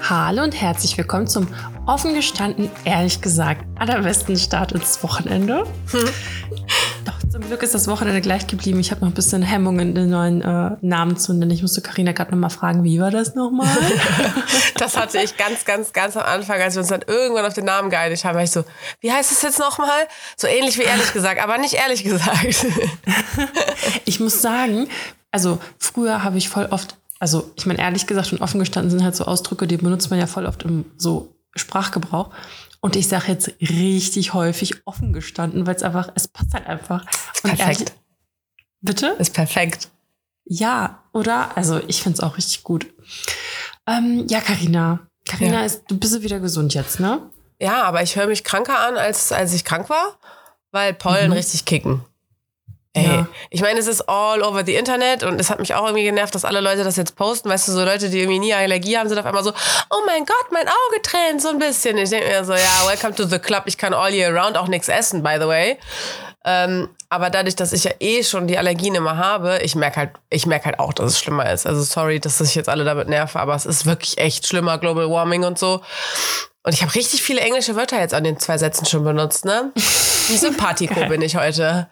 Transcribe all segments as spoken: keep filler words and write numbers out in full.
Hallo und herzlich willkommen zum offen gestanden, ehrlich gesagt, allerbesten Start ins Wochenende. Hm. Doch zum Glück ist das Wochenende gleich geblieben. Ich habe noch ein bisschen Hemmungen, den neuen äh, Namen zu nennen. Ich musste Carina gerade nochmal fragen, wie war das nochmal? Das hatte ich ganz, ganz, ganz am Anfang, als wir uns dann irgendwann auf den Namen geeinigt haben, war ich so, wie heißt es jetzt nochmal? So ähnlich wie ehrlich gesagt, aber nicht ehrlich gesagt. Ich muss sagen, also früher habe ich voll oft, also ich meine ehrlich gesagt und offen gestanden sind halt so Ausdrücke, die benutzt man ja voll oft im so Sprachgebrauch. Und ich sage jetzt richtig häufig offen gestanden, weil es einfach, es passt halt einfach. Ist perfekt. Ehrlich, bitte? Ist perfekt. Ja, oder? Also ich finde es auch richtig gut. Ähm, ja, Carina. Carina, ja. ist, du bist wieder gesund jetzt, ne? Ja, aber ich höre mich kranker an, als, als ich krank war, weil Pollen mhm. richtig kicken. Ey, ja. Ich meine, es ist all over the Internet und es hat mich auch irgendwie genervt, dass alle Leute das jetzt posten. Weißt du, so Leute, die irgendwie nie Allergie haben, sind auf einmal so, oh mein Gott, mein Auge tränt so ein bisschen. Ich denke mir so, ja, welcome to the club. Ich kann all year round auch nichts essen, by the way. Ähm, aber dadurch, dass ich ja eh schon die Allergien immer habe, ich merke halt, ich merke halt auch, dass es schlimmer ist. Also sorry, dass ich jetzt alle damit nerve, aber es ist wirklich echt schlimmer, Global Warming und so. Und ich habe richtig viele englische Wörter jetzt an den zwei Sätzen schon benutzt, ne? Wie Sympathico bin ich heute.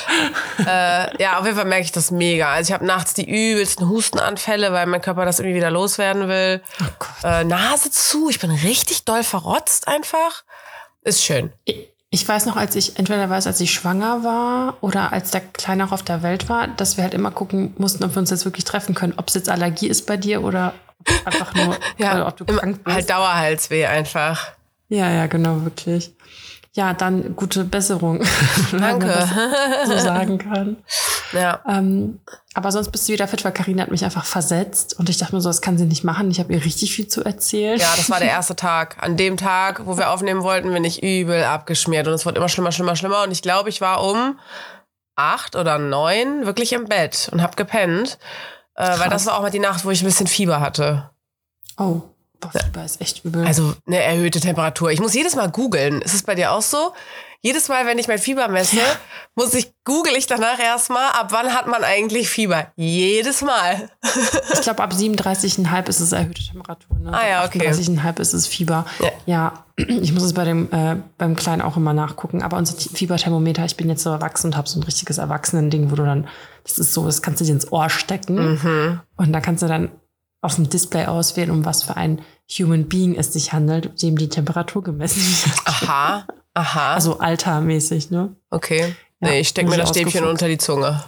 Äh, ja, auf jeden Fall merke ich das mega. Also ich habe nachts die übelsten Hustenanfälle, weil mein Körper das irgendwie wieder loswerden will. Oh Gott. Äh, Nase zu, ich bin richtig doll verrotzt einfach. Ist schön. Ich, ich weiß noch, als ich, entweder weiß, als ich schwanger war oder als der Kleine auch auf der Welt war, dass wir halt immer gucken mussten, ob wir uns jetzt wirklich treffen können. Ob es jetzt Allergie ist bei dir oder einfach nur, ja, oder ob du krank bist. Halt Dauerhalsweh einfach. Ja, ja, genau, wirklich. Ja, dann gute Besserung, Danke. wenn man das so sagen kann. Ja. Ähm, aber sonst bist du wieder fit, weil Carina hat mich einfach versetzt und ich dachte mir so, das kann sie nicht machen. Ich habe ihr richtig viel zu erzählen. Ja, das war der erste Tag. An dem Tag, wo wir aufnehmen wollten, bin ich übel abgeschmiert und es wurde immer schlimmer, schlimmer, schlimmer und ich glaube, ich war um acht oder neun wirklich im Bett und habe gepennt, äh, weil das war auch mal die Nacht, wo ich ein bisschen Fieber hatte. Oh. Boah, Fieber ist echt übel. Also eine erhöhte Temperatur. Ich muss jedes Mal googeln. Ist es bei dir auch so? Jedes Mal, wenn ich mein Fieber messe, ja. muss ich, google ich danach erstmal, ab wann hat man eigentlich Fieber? Jedes Mal. Ich glaube, ab siebenunddreißig Komma fünf ist es erhöhte Temperatur. Ne? Ah ja, okay. achtunddreißig Komma fünf ist es Fieber. Ja, ja, ich muss es bei dem äh, beim Kleinen auch immer nachgucken. Aber unser Fieberthermometer, ich bin jetzt so erwachsen und habe so ein richtiges Erwachsenen-Ding, wo du dann, das ist so, das kannst du dir ins Ohr stecken. Mhm. Und dann kannst du dann auf dem Display auswählen, um was für ein Human Being es sich handelt, dem die Temperatur gemessen wird. Aha, aha. Also altermäßig, ne? Okay. Ja, nee, ich stecke mir das Stäbchen unter die Zunge.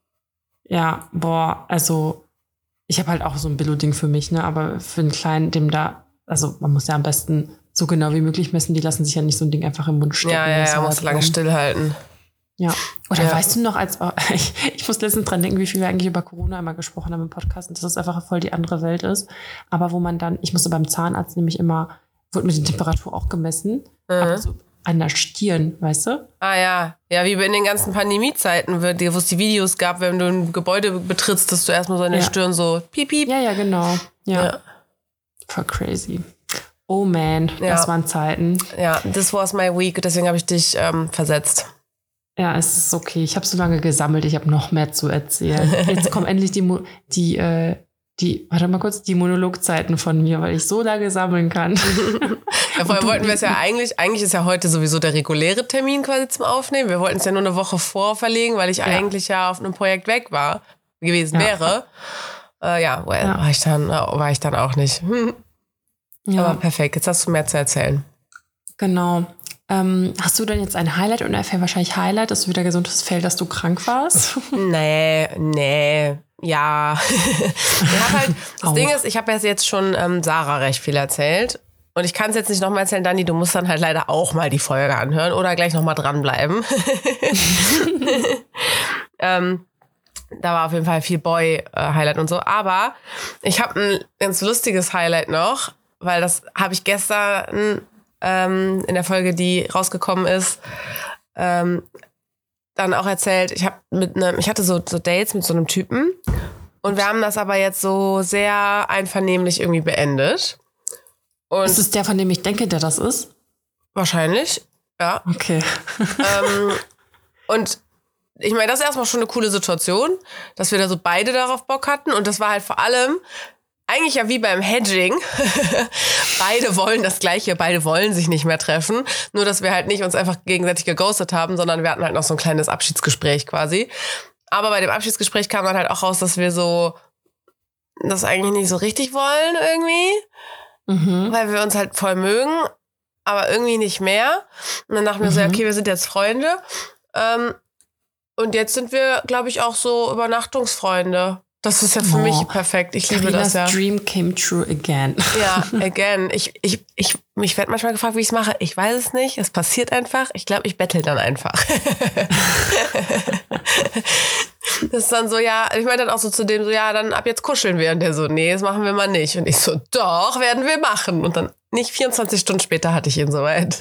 Ja, boah, also ich habe halt auch so ein Billo-Ding für mich, ne? Aber für einen Kleinen, dem da, also man muss ja am besten so genau wie möglich messen, die lassen sich ja nicht so ein Ding einfach im Mund stecken. Ja, ja, ja, muss lange stillhalten. Ja. Oder ja. weißt du noch, als oh, ich, ich muss letztens dran denken, wie viel wir eigentlich über Corona einmal gesprochen haben im Podcast und dass das einfach voll die andere Welt ist. Aber wo man dann, ich musste beim Zahnarzt nämlich immer, wurde mir die Temperatur auch gemessen, mhm. aber so an der Stirn, weißt du? Ah ja, ja, wie in den ganzen Pandemiezeiten, wo es die Videos gab, wenn du ein Gebäude betrittst, dass du erstmal so an der ja. Stirn so piep, piep. Ja, ja, genau. Ja. ja. Voll crazy. Oh man, ja. das waren Zeiten. Ja, this was my week, deswegen habe ich dich ähm, versetzt. Ja, es ist okay. Ich habe so lange gesammelt, ich habe noch mehr zu erzählen. Jetzt kommen endlich die, Mo- die, äh, die, warte mal kurz, die Monologzeiten von mir, weil ich so lange sammeln kann. Ja, vorher wollten wir es ja eigentlich, eigentlich ist ja heute sowieso der reguläre Termin quasi zum Aufnehmen. Wir wollten es ja nur eine Woche vorverlegen, weil ich ja. eigentlich ja auf einem Projekt weg war, gewesen ja. wäre. Äh, ja, well, ja. War, ich dann, war ich dann auch nicht. Hm. Ja. Aber perfekt, jetzt hast du mehr zu erzählen. Genau. Ähm, hast du denn jetzt ein Highlight und F wahrscheinlich Highlight, dass du wieder gesund fällt, dass du krank warst? Nee, nee, ja. ich hab halt, das Ding ist, ich habe jetzt schon ähm, Sarah recht viel erzählt und ich kann es jetzt nicht nochmal erzählen, Dani, du musst dann halt leider auch mal die Folge anhören oder gleich nochmal dranbleiben. ähm, da war auf jeden Fall viel Boy-Highlight und so, aber ich habe ein ganz lustiges Highlight noch, weil das habe ich gestern Ähm, in der Folge, die rausgekommen ist, ähm, dann auch erzählt, ich hab mit einem, ich hatte so, so Dates mit so einem Typen und wir haben das aber jetzt so sehr einvernehmlich irgendwie beendet. Und ist es der, von dem ich denke, der das ist? Wahrscheinlich, ja. Okay. ähm, und ich meine, das ist erstmal schon eine coole Situation, dass wir da so beide darauf Bock hatten und das war halt vor allem, eigentlich ja wie beim Hedging. Beide wollen das Gleiche, beide wollen sich nicht mehr treffen. Nur, dass wir halt nicht uns einfach gegenseitig geghostet haben, sondern wir hatten halt noch so ein kleines Abschiedsgespräch quasi. Aber bei dem Abschiedsgespräch kam dann halt auch raus, dass wir so das eigentlich nicht so richtig wollen irgendwie. Mhm. Weil wir uns halt voll mögen, aber irgendwie nicht mehr. Und dann dachten wir mhm. so, okay, wir sind jetzt Freunde. Ähm, und jetzt sind wir, glaube ich, auch so Übernachtungsfreunde. Das ist ja für oh, mich perfekt. Ich liebe Carinas das ja. Dream came true again. Ja, again. Ich, ich, ich, mich werde manchmal gefragt, wie ich es mache. Ich weiß es nicht. Es passiert einfach. Ich glaube, ich bettel dann einfach. Das ist dann so, ja, ich meine dann auch so zu dem so, ja, dann ab jetzt kuscheln wir. Und der so, nee, das machen wir mal nicht. Und ich so, doch, werden wir machen. Und dann nicht vierundzwanzig Stunden später hatte ich ihn soweit.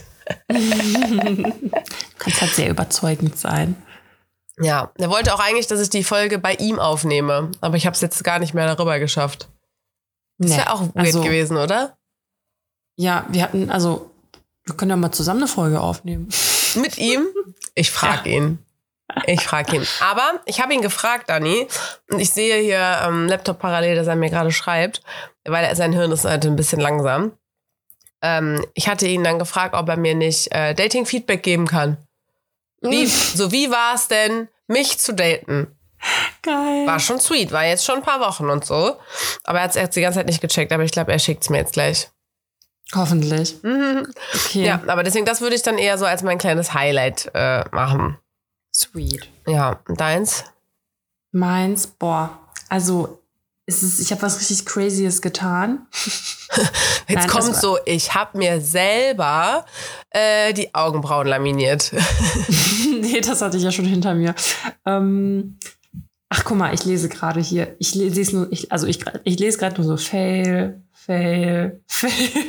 Du kannst halt sehr überzeugend sein. Ja, er wollte auch eigentlich, dass ich die Folge bei ihm aufnehme. Aber ich habe es jetzt gar nicht mehr darüber geschafft. Das wäre nee, auch weird also, gewesen, oder? Ja, wir hatten, also, wir können ja mal zusammen eine Folge aufnehmen. Mit ihm? Ich frage ja. ihn. Ich frage ihn. Aber ich habe ihn gefragt, Dani. Und ich sehe hier am ähm, Laptop parallel, dass er mir gerade schreibt. Weil er, sein Hirn ist halt ein bisschen langsam. Ähm, ich hatte ihn dann gefragt, ob er mir nicht äh, Dating-Feedback geben kann. Wie, so wie war es denn, mich zu daten? Geil. War schon sweet, war jetzt schon ein paar Wochen und so. Aber er hat es die ganze Zeit nicht gecheckt, aber ich glaube, er schickt es mir jetzt gleich. Hoffentlich. Mhm. Okay. Ja, aber deswegen, das würde ich dann eher so als mein kleines Highlight äh, machen. Sweet. Ja, und deins? Meins, boah, also es ist, ich habe was richtig Crazyes getan. Jetzt Nein, kommt so, ich habe mir selber äh, die Augenbrauen laminiert. Nee, das hatte ich ja schon hinter mir. Ähm, ach, guck mal, ich lese gerade hier. Ich lese nur, ich, also ich, ich lese gerade nur so Fail, Fail, Fail.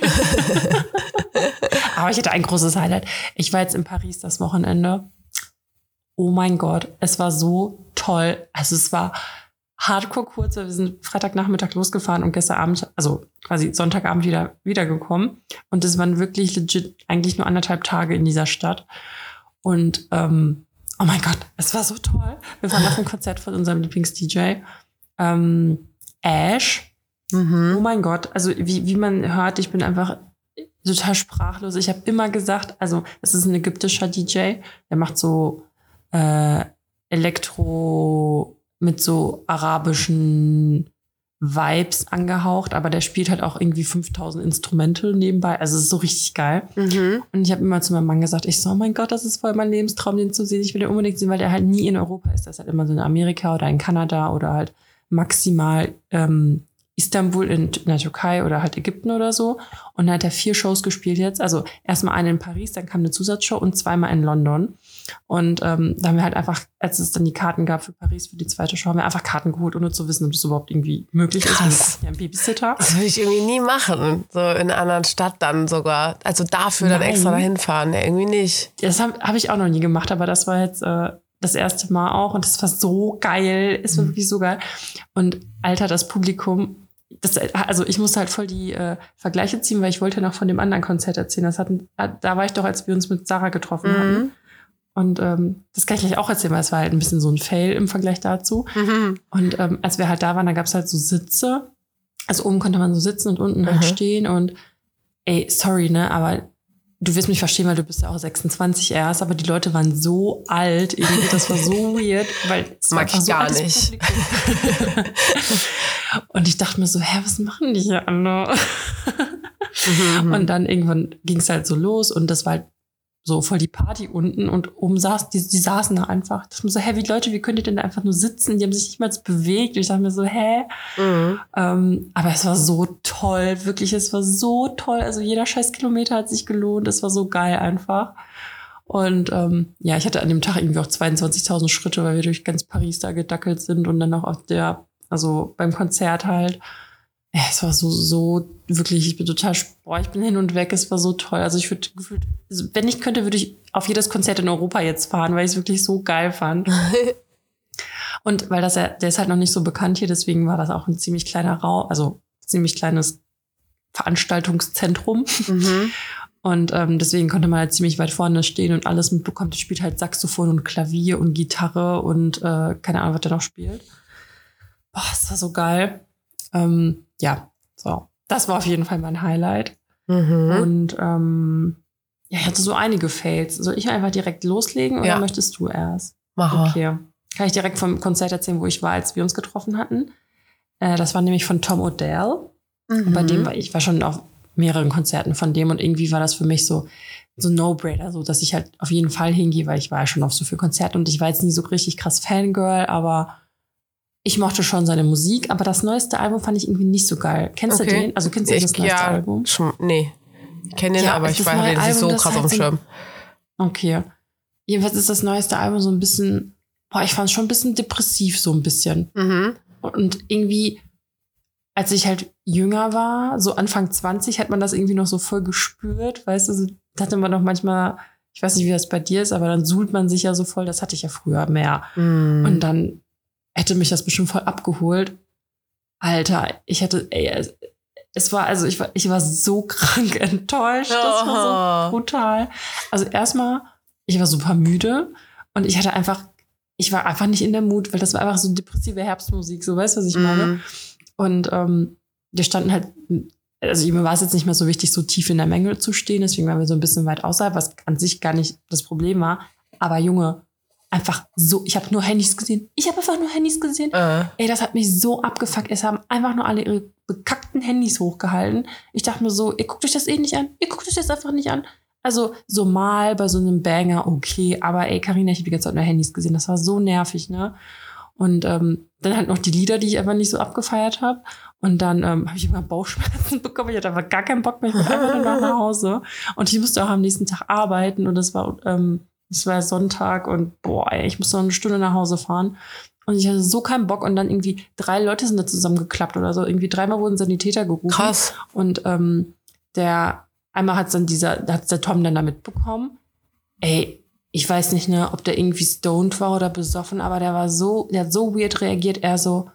Aber ich hatte ein großes Highlight. Ich war jetzt in Paris das Wochenende. Oh mein Gott, es war so toll. Also es war hardcore kurz. Wir sind Freitagnachmittag losgefahren und gestern Abend, also quasi Sonntagabend wieder wiedergekommen. Und es waren wirklich legit eigentlich nur anderthalb Tage in dieser Stadt. Und ähm, oh mein Gott, es war so toll. Wir waren auf einem Konzert von unserem Lieblings-D J. Ähm, Ash. Mhm. Oh mein Gott, also wie, wie man hört, ich bin einfach total sprachlos. Ich habe immer gesagt, also es ist ein ägyptischer D J, der macht so äh, Elektro mit so arabischen Vibes angehaucht, aber der spielt halt auch irgendwie fünftausend Instrumente nebenbei. Also es ist so richtig geil. Mhm. Und ich habe immer zu meinem Mann gesagt, ich so, oh mein Gott, das ist voll mein Lebenstraum, den zu sehen. Ich will den unbedingt sehen, weil der halt nie in Europa ist. Der ist halt immer so in Amerika oder in Kanada oder halt maximal ähm, Istanbul in, in der Türkei oder halt Ägypten oder so. Und dann hat er vier Shows gespielt jetzt. Also erstmal eine in Paris, dann kam eine Zusatzshow und zweimal in London. Und ähm, da haben wir halt einfach, als es dann die Karten gab für Paris, für die zweite Show, haben wir einfach Karten geholt, ohne zu wissen, ob das überhaupt irgendwie möglich ist. Krass. Wir haben einen Babysitter. Das würde ich irgendwie nie machen. So in einer anderen Stadt dann sogar. Also dafür dann Nein. extra dahin fahren. Ja, irgendwie nicht. Das habe hab ich auch noch nie gemacht, aber das war jetzt äh, das erste Mal auch. Und das war so geil. Es war mhm. wirklich so geil. Und Alter, das Publikum, das, also ich musste halt voll die äh, Vergleiche ziehen, weil ich wollte noch von dem anderen Konzert erzählen. Das hatten, da war ich doch, als wir uns mit Sarah getroffen mhm. hatten. Und ähm, das kann ich gleich auch erzählen, weil es war halt ein bisschen so ein Fail im Vergleich dazu. Mhm. Und ähm, als wir halt da waren, da gab es halt so Sitze. Also oben konnte man so sitzen und unten mhm. halt stehen. Und ey, sorry, ne, aber du wirst mich verstehen, weil du bist ja auch sechsundzwanzig erst. Aber die Leute waren so alt irgendwie. Das war so weird. Weil es mag ich so gar nicht. Und ich dachte mir so, hä, was machen die hier alle? Mhm. Und dann irgendwann ging es halt so los. Und das war halt so voll die Party unten und oben saß, die, die saßen da einfach. Das war so, hä, wie Leute, wie könnt ihr denn da einfach nur sitzen? Die haben sich nicht mal bewegt. Und ich dachte mir so, hä? Mhm. Ähm, aber es war so toll, wirklich, es war so toll. Also jeder scheiß Kilometer hat sich gelohnt. Es war so geil einfach. Und ähm, ja, ich hatte an dem Tag irgendwie auch zweiundzwanzigtausend Schritte, weil wir durch ganz Paris da gedackelt sind und dann auch auf der, also beim Konzert halt. Ja, es war so, so, wirklich, ich bin total, boah, ich bin hin und weg, es war so toll. Also ich würde gefühlt, wenn ich könnte, würde ich auf jedes Konzert in Europa jetzt fahren, weil ich es wirklich so geil fand. Und weil das ja, der ist halt noch nicht so bekannt hier, deswegen war das auch ein ziemlich kleiner Raum, also ziemlich kleines Veranstaltungszentrum. Mhm. Und ähm, deswegen konnte man halt ziemlich weit vorne stehen und alles mitbekommt. Er spielt halt Saxophon und Klavier und Gitarre und äh, keine Ahnung, was der noch spielt. Boah, es war so geil. Ähm, ja, so. Das war auf jeden Fall mein Highlight. Mhm. Und ähm, ja, ich hatte so einige Fails. Soll ich einfach direkt loslegen oder ja. möchtest du erst? Mach. Okay. Kann ich direkt vom Konzert erzählen, wo ich war, als wir uns getroffen hatten? Äh, das war nämlich von Tom Odell. Mhm. Und bei dem war ich war schon auf mehreren Konzerten von dem und irgendwie war das für mich so so No-Brainer, so dass ich halt auf jeden Fall hingehe, weil ich war ja schon auf so viel Konzerten und ich war jetzt nie so richtig krass Fangirl, aber ich mochte schon seine Musik, aber das neueste Album fand ich irgendwie nicht so geil. Kennst okay. du den? Also kennst du ich, das neueste ja, Album? Schon, nee. Ich kenne den, ja, aber ich weiß den nicht so krass auf dem Schirm. Okay. Jedenfalls ist das neueste Album so ein bisschen, boah, ich fand es schon ein bisschen depressiv, so ein bisschen. Mhm. Und irgendwie, als ich halt jünger war, so Anfang zwanzig, hat man das irgendwie noch so voll gespürt, weißt du, so, da hatte man doch manchmal, ich weiß nicht, wie das bei dir ist, aber dann suhlt man sich ja so voll, das hatte ich ja früher mehr. Mhm. Und dann hätte mich das bestimmt voll abgeholt. Alter, ich hätte, ey, es war, also ich war, ich war so krank enttäuscht, das war so brutal. Also erstmal, ich war super müde und ich hatte einfach, ich war einfach nicht in der Mut, weil das war einfach so depressive Herbstmusik, so, weißt du, was ich meine? Mhm. Und ähm, wir standen halt, also mir war es jetzt nicht mehr so wichtig, so tief in der Menge zu stehen, deswegen waren wir so ein bisschen weit außerhalb, was an sich gar nicht das Problem war. Aber Junge, einfach so, ich habe nur Handys gesehen. Ich habe einfach nur Handys gesehen. Uh. Ey, das hat mich so abgefuckt. Es haben einfach nur alle ihre bekackten Handys hochgehalten. Ich dachte mir so, ihr guckt euch das eh nicht an. Ihr guckt euch das einfach nicht an. Also so mal bei so einem Banger, okay. Aber ey, Carina, ich habe die ganze Zeit nur Handys gesehen. Das war so nervig, ne? Und ähm, dann halt noch die Lieder, die ich einfach nicht so abgefeiert habe. Und dann ähm, habe ich immer Bauchschmerzen bekommen. Ich hatte einfach gar keinen Bock mehr. Ich bin einfach nur nach Hause. Und ich musste auch am nächsten Tag arbeiten. Und das war, ähm, das war Sonntag. Und boah, ey, ich musste noch eine Stunde nach Hause fahren. Und ich hatte so keinen Bock. Und dann irgendwie drei Leute sind da zusammengeklappt oder so. Irgendwie dreimal wurden Sanitäter gerufen. Krass. Und ähm, der, einmal hat dann dieser, hat der Tom dann da mitbekommen. Ey, ich weiß nicht, ne, ob der irgendwie stoned war oder besoffen, aber der war so, der hat so weird reagiert, er so,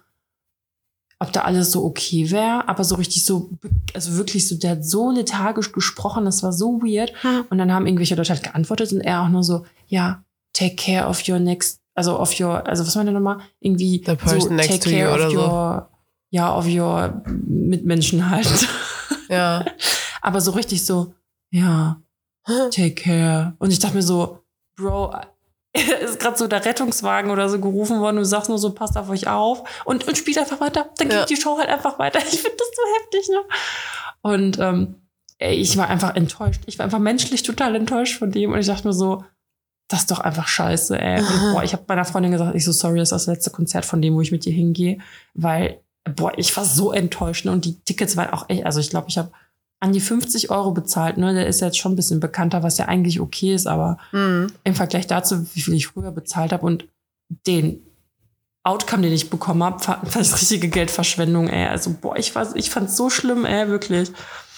ob da alles so okay wäre, aber so richtig so, also wirklich so, der hat so lethargisch gesprochen, das war so weird. Hm. Und dann haben irgendwelche Leute halt geantwortet und er auch nur so, ja, take care of your next, also of your, also was war denn nochmal? Irgendwie The person so, next take to care you oder of so. Your, ja, of your Mitmenschen halt. Ja. Aber so richtig so, ja, take care. Und ich dachte mir so, Bro, ist gerade so der Rettungswagen oder so gerufen worden und du sagst nur so, passt auf euch auf und, und spielt einfach weiter. Dann geht ja. die Show halt einfach weiter. Ich finde das so heftig, ne? Und ähm, ey, ich war einfach enttäuscht. Ich war einfach menschlich total enttäuscht von dem und ich dachte mir so, das ist doch einfach scheiße, ey. Und boah, ich habe meiner Freundin gesagt, ich so, sorry, das ist das letzte Konzert von dem, wo ich mit dir hingehe, weil, boah, ich war so enttäuscht, ne? Und die Tickets waren auch echt, also ich glaube, ich habe an die fünfzig Euro bezahlt, ne? Der ist jetzt schon ein bisschen bekannter, was ja eigentlich okay ist, aber mhm. im Vergleich dazu, wie viel ich früher bezahlt habe und den Outcome, den ich bekommen habe, fand ich richtige Geldverschwendung, ey. Also, boah, ich war, ich fand's so schlimm, ey, wirklich.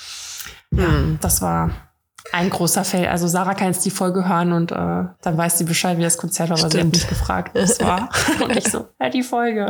Ja, mhm. das war ein großer Fail. Also, Sarah kann jetzt die Folge hören und äh, dann weiß sie Bescheid, wie das Konzert war, aber sie hat mich gefragt, was war. Und ich so, ja, die Folge.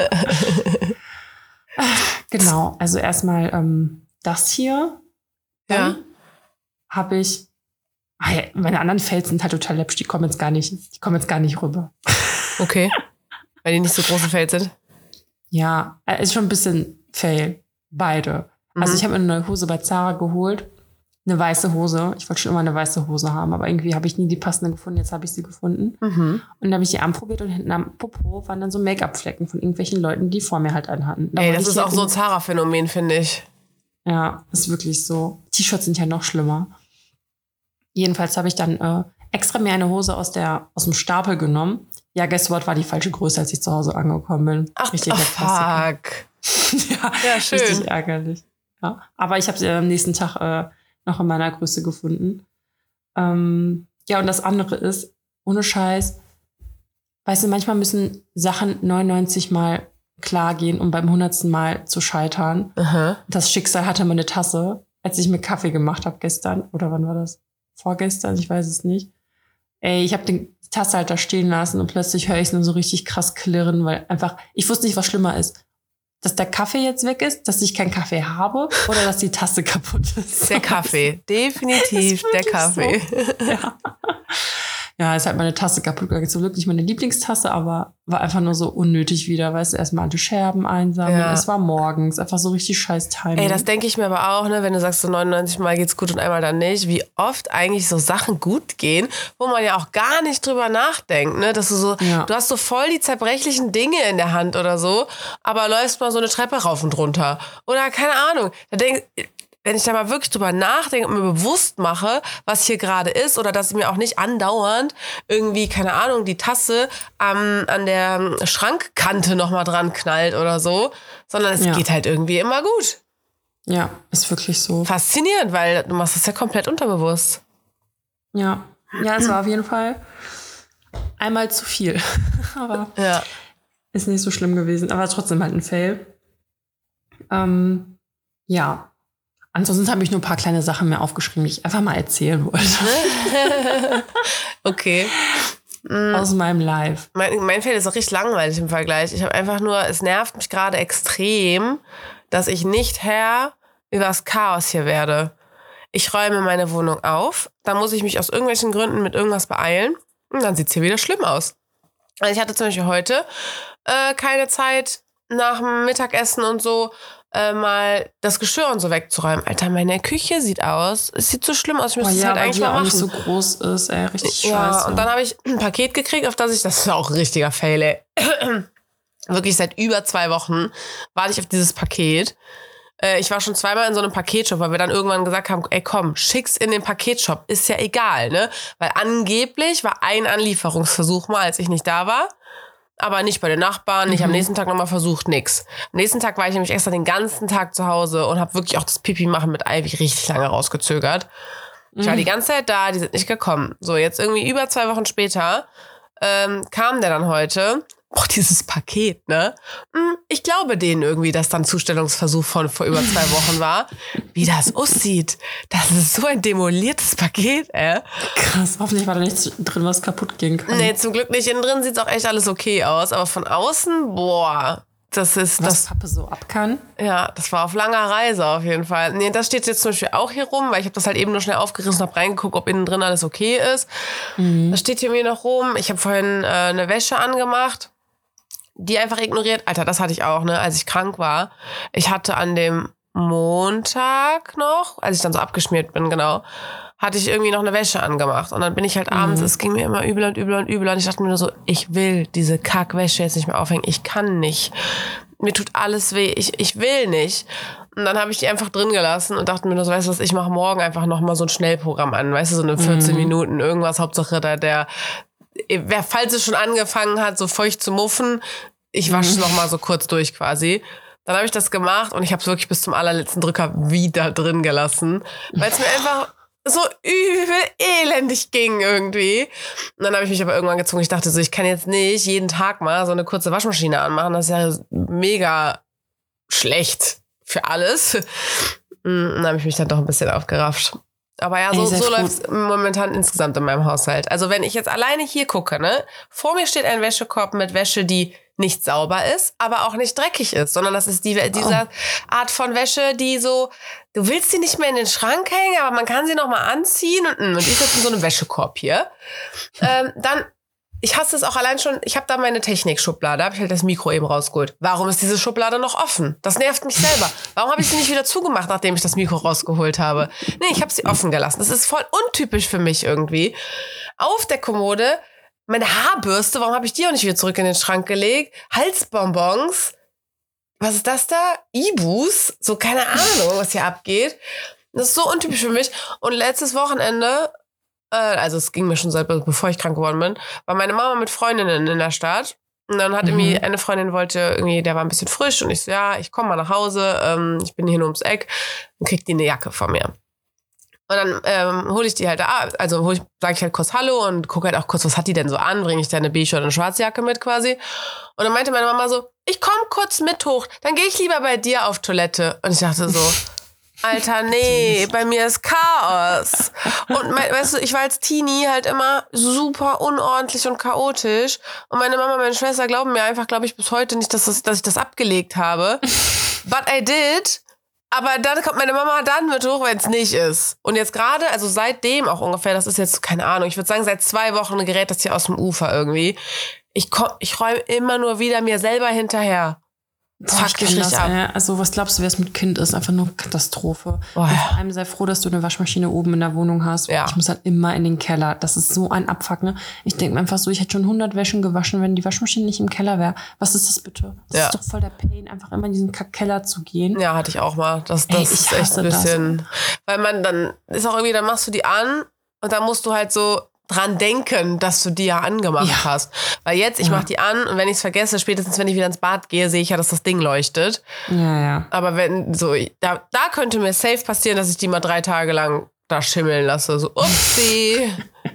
Genau, also erstmal ähm, das hier. Dann ja. habe ich, ah ja, meine anderen Fails sind halt total läppisch, die kommen jetzt gar nicht, die kommen jetzt gar nicht rüber. Okay. Weil die nicht so große Fails sind? Ja, ist schon ein bisschen Fail. Beide. Mhm. Also ich habe mir eine neue Hose bei Zara geholt. Eine weiße Hose. Ich wollte schon immer eine weiße Hose haben, aber irgendwie habe ich nie die passende gefunden. Jetzt habe ich sie gefunden. Mhm. Und dann habe ich die anprobiert und hinten am Popo waren dann so Make-up-Flecken von irgendwelchen Leuten, die vor mir halt anhatten. Da Ey, das ist auch so ein Zara-Phänomen, finde ich. Ja, ist wirklich so. T-Shirts sind ja noch schlimmer. Jedenfalls habe ich dann äh, extra mir eine Hose aus, der, aus dem Stapel genommen. Ja, guess what, war die falsche Größe, als ich zu Hause angekommen bin. Ach, richtig oh, fuck. ja, ja, schön. Richtig ärgerlich. Ja, aber ich habe sie am nächsten Tag äh, noch in meiner Größe gefunden. Ähm, ja, und das andere ist, ohne Scheiß, weißt du, manchmal müssen Sachen neunundneunzig Mal klar gehen, um beim hundertsten Mal zu scheitern. Aha. Das Schicksal hatte meine Tasse, als ich mir Kaffee gemacht habe gestern. Oder wann war das? Vorgestern? Ich weiß es nicht. Ey, ich habe den Tasse halt da stehen lassen und plötzlich höre ich es nur so richtig krass klirren, weil einfach, ich wusste nicht, was schlimmer ist. Dass der Kaffee jetzt weg ist, dass ich keinen Kaffee habe oder dass die Tasse kaputt ist. Der Kaffee, definitiv der Kaffee. So. Ja. Ja, ist halt meine Tasse kaputt gegangen. Zum Glück nicht meine Lieblingstasse, aber war einfach nur so unnötig wieder. Weißt du, erstmal die Scherben einsammeln. Ja. Es war morgens. Einfach so richtig scheiß Timing. Ey, das denke ich mir aber auch, ne, wenn du sagst, so neunundneunzig Mal geht's gut und einmal dann nicht. Wie oft eigentlich so Sachen gut gehen, wo man ja auch gar nicht drüber nachdenkt, ne? Dass du so, ja. du hast so voll die zerbrechlichen Dinge in der Hand oder so, aber läufst mal so eine Treppe rauf und runter. Oder keine Ahnung. Da denk Wenn ich da mal wirklich drüber nachdenke und mir bewusst mache, was hier gerade ist, oder dass ich mir auch nicht andauernd irgendwie, keine Ahnung, die Tasse ähm, an der Schrankkante nochmal dran knallt oder so, sondern es ja. geht halt irgendwie immer gut. Ja, ist wirklich so. Faszinierend, weil du machst das ja komplett unterbewusst. Ja, ja, es war auf jeden Fall einmal zu viel. Aber ja. ist nicht so schlimm gewesen, aber trotzdem halt ein Fail. Ähm, ja. Ansonsten habe ich nur ein paar kleine Sachen mehr aufgeschrieben, die ich einfach mal erzählen wollte. Okay. Aus meinem Live. Mein, mein Fail ist auch richtig langweilig im Vergleich. Ich habe einfach nur, es nervt mich gerade extrem, dass ich nicht Herr über das Chaos hier werde. Ich räume meine Wohnung auf, dann muss ich mich aus irgendwelchen Gründen mit irgendwas beeilen und dann sieht es hier wieder schlimm aus. Also ich hatte zum Beispiel heute äh, keine Zeit nach dem Mittagessen und so, Äh, mal das Geschirr und so wegzuräumen. Alter, meine Küche sieht aus. Es sieht so schlimm aus. Ich müsste oh, es ja, halt eigentlich mal auch machen. Nicht so groß ist, ey, richtig ja, scheiße. Und dann habe ich ein Paket gekriegt, auf das ich, das ist auch ein richtiger Fail, ey. Wirklich seit über zwei Wochen warte ich auf dieses Paket. Äh, ich war schon zweimal in so einem Paketshop, weil wir dann irgendwann gesagt haben, ey komm, schick's in den Paketshop. Ist ja egal, ne? Weil angeblich war ein Anlieferungsversuch mal, als ich nicht da war. Aber nicht bei den Nachbarn, nicht mhm. am nächsten Tag nochmal versucht, nix. Am nächsten Tag war ich nämlich extra den ganzen Tag zu Hause und habe wirklich auch das Pipi machen mit Ivy richtig lange rausgezögert. Mhm. Ich war die ganze Zeit da, die sind nicht gekommen. So, jetzt irgendwie über zwei Wochen später ähm, kam der dann heute. Boah, dieses Paket, ne? Ich glaube denen irgendwie, dass dann Zustellungsversuch von vor über zwei Wochen war. Wie das aussieht. Das ist so ein demoliertes Paket, ey. Krass, hoffentlich war da nichts drin, was kaputt gehen kann. Nee, zum Glück nicht. Innen drin sieht's auch echt alles okay aus. Aber von außen, boah, das ist... Was das Pappe so ab kann. Ja, das war auf langer Reise auf jeden Fall. Nee, das steht jetzt zum Beispiel auch hier rum, weil ich habe das halt eben nur schnell aufgerissen und habe reingeguckt, ob innen drin alles okay ist. Mhm. Das steht hier mir noch rum. Ich habe vorhin äh, eine Wäsche angemacht. Die einfach ignoriert. Alter, das hatte ich auch, ne, als ich krank war. Ich hatte an dem Montag noch, als ich dann so abgeschmiert bin, genau, hatte ich irgendwie noch eine Wäsche angemacht. Und dann bin ich halt abends, mhm. es ging mir immer übler und übler und übler. Und ich dachte mir nur so, ich will diese Kackwäsche jetzt nicht mehr aufhängen. Ich kann nicht. Mir tut alles weh. Ich, ich will nicht. Und dann habe ich die einfach drin gelassen und dachte mir nur so, weißt du was, ich mache morgen einfach noch mal so ein Schnellprogramm an. Weißt du, so eine vierzehn mhm. Minuten, irgendwas, Hauptsache da der... Wer, falls es schon angefangen hat, so feucht zu muffen, ich wasche es mhm. noch mal so kurz durch quasi. Dann habe ich das gemacht und ich habe es wirklich bis zum allerletzten Drücker wieder drin gelassen, weil es mir einfach so übel elendig ging irgendwie. Und dann habe ich mich aber irgendwann gezwungen. Ich dachte so, ich kann jetzt nicht jeden Tag mal so eine kurze Waschmaschine anmachen. Das ist ja mega schlecht für alles. Und dann habe ich mich dann doch ein bisschen aufgerafft. Aber ja, so, so läuft es momentan insgesamt in meinem Haushalt. Also wenn ich jetzt alleine hier gucke, ne, vor mir steht ein Wäschekorb mit Wäsche, die nicht sauber ist, aber auch nicht dreckig ist, sondern das ist die, diese oh. Art von Wäsche, die so, du willst sie nicht mehr in den Schrank hängen, aber man kann sie noch mal anziehen und, und die ist jetzt in so einem Wäschekorb hier. ähm, dann Ich hasse es auch allein schon, ich habe da meine Technikschublade, habe ich halt das Mikro eben rausgeholt. Warum ist diese Schublade noch offen? Das nervt mich selber. Warum habe ich sie nicht wieder zugemacht, nachdem ich das Mikro rausgeholt habe? Nee, ich habe sie offen gelassen. Das ist voll untypisch für mich irgendwie. Auf der Kommode, meine Haarbürste, warum habe ich die auch nicht wieder zurück in den Schrank gelegt? Halsbonbons, was ist das da? Ibus, so keine Ahnung, was hier abgeht. Das ist so untypisch für mich. Und letztes Wochenende... Also es ging mir schon seit, bevor ich krank geworden bin, war meine Mama mit Freundinnen in der Stadt. Und dann hat mhm. irgendwie eine Freundin wollte irgendwie, der war ein bisschen frisch und ich so, ja, ich komme mal nach Hause, ähm, ich bin hier nur ums Eck und krieg die eine Jacke von mir. Und dann ähm, hole ich die halt da, also hol ich, sage ich halt kurz Hallo und gucke halt auch kurz, was hat die denn so an, bringe ich da eine beige oder eine schwarze Jacke mit quasi. Und dann meinte meine Mama so, ich komme kurz mit hoch, dann gehe ich lieber bei dir auf Toilette. Und ich dachte so, Alter, nee, bei mir ist Chaos. Und mein, weißt du, ich war als Teenie halt immer super unordentlich und chaotisch. Und meine Mama und meine Schwester glauben mir einfach, glaube ich, bis heute nicht, dass, das, dass ich das abgelegt habe. But I did. Aber dann kommt meine Mama dann mit hoch, wenn es nicht ist. Und jetzt gerade, also seitdem auch ungefähr, das ist jetzt, keine Ahnung, ich würde sagen, seit zwei Wochen gerät das hier aus dem Ufer irgendwie. Ich, komm, ich räume immer nur wieder mir selber hinterher. Das Boah, fuckt mich richtig ab. Ey. Also was glaubst du, wer es mit Kind ist? Einfach nur Katastrophe. Boah. Und vor allem sei froh, dass du eine Waschmaschine oben in der Wohnung hast. Ja. Ich muss halt immer in den Keller. Das ist so ein Abfuck, ne? Ich denke mir einfach so, ich hätte schon hundert Wäschen gewaschen, wenn die Waschmaschine nicht im Keller wäre. Was ist das bitte? Das ja. ist doch voll der Pain, einfach immer in diesen Kack-Keller zu gehen. Ja, hatte ich auch mal. Das, das Ey, ist echt ein bisschen... Das. Weil man dann ist auch irgendwie, dann machst du die an und dann musst du halt so dran denken, dass du die ja angemacht ja. hast. Weil jetzt, ich ja. mach die an und wenn ich es vergesse, spätestens wenn ich wieder ins Bad gehe, sehe ich ja, dass das Ding leuchtet. Ja, ja. Aber wenn so, da, da könnte mir safe passieren, dass ich die mal drei Tage lang da schimmeln lasse. So, upsie.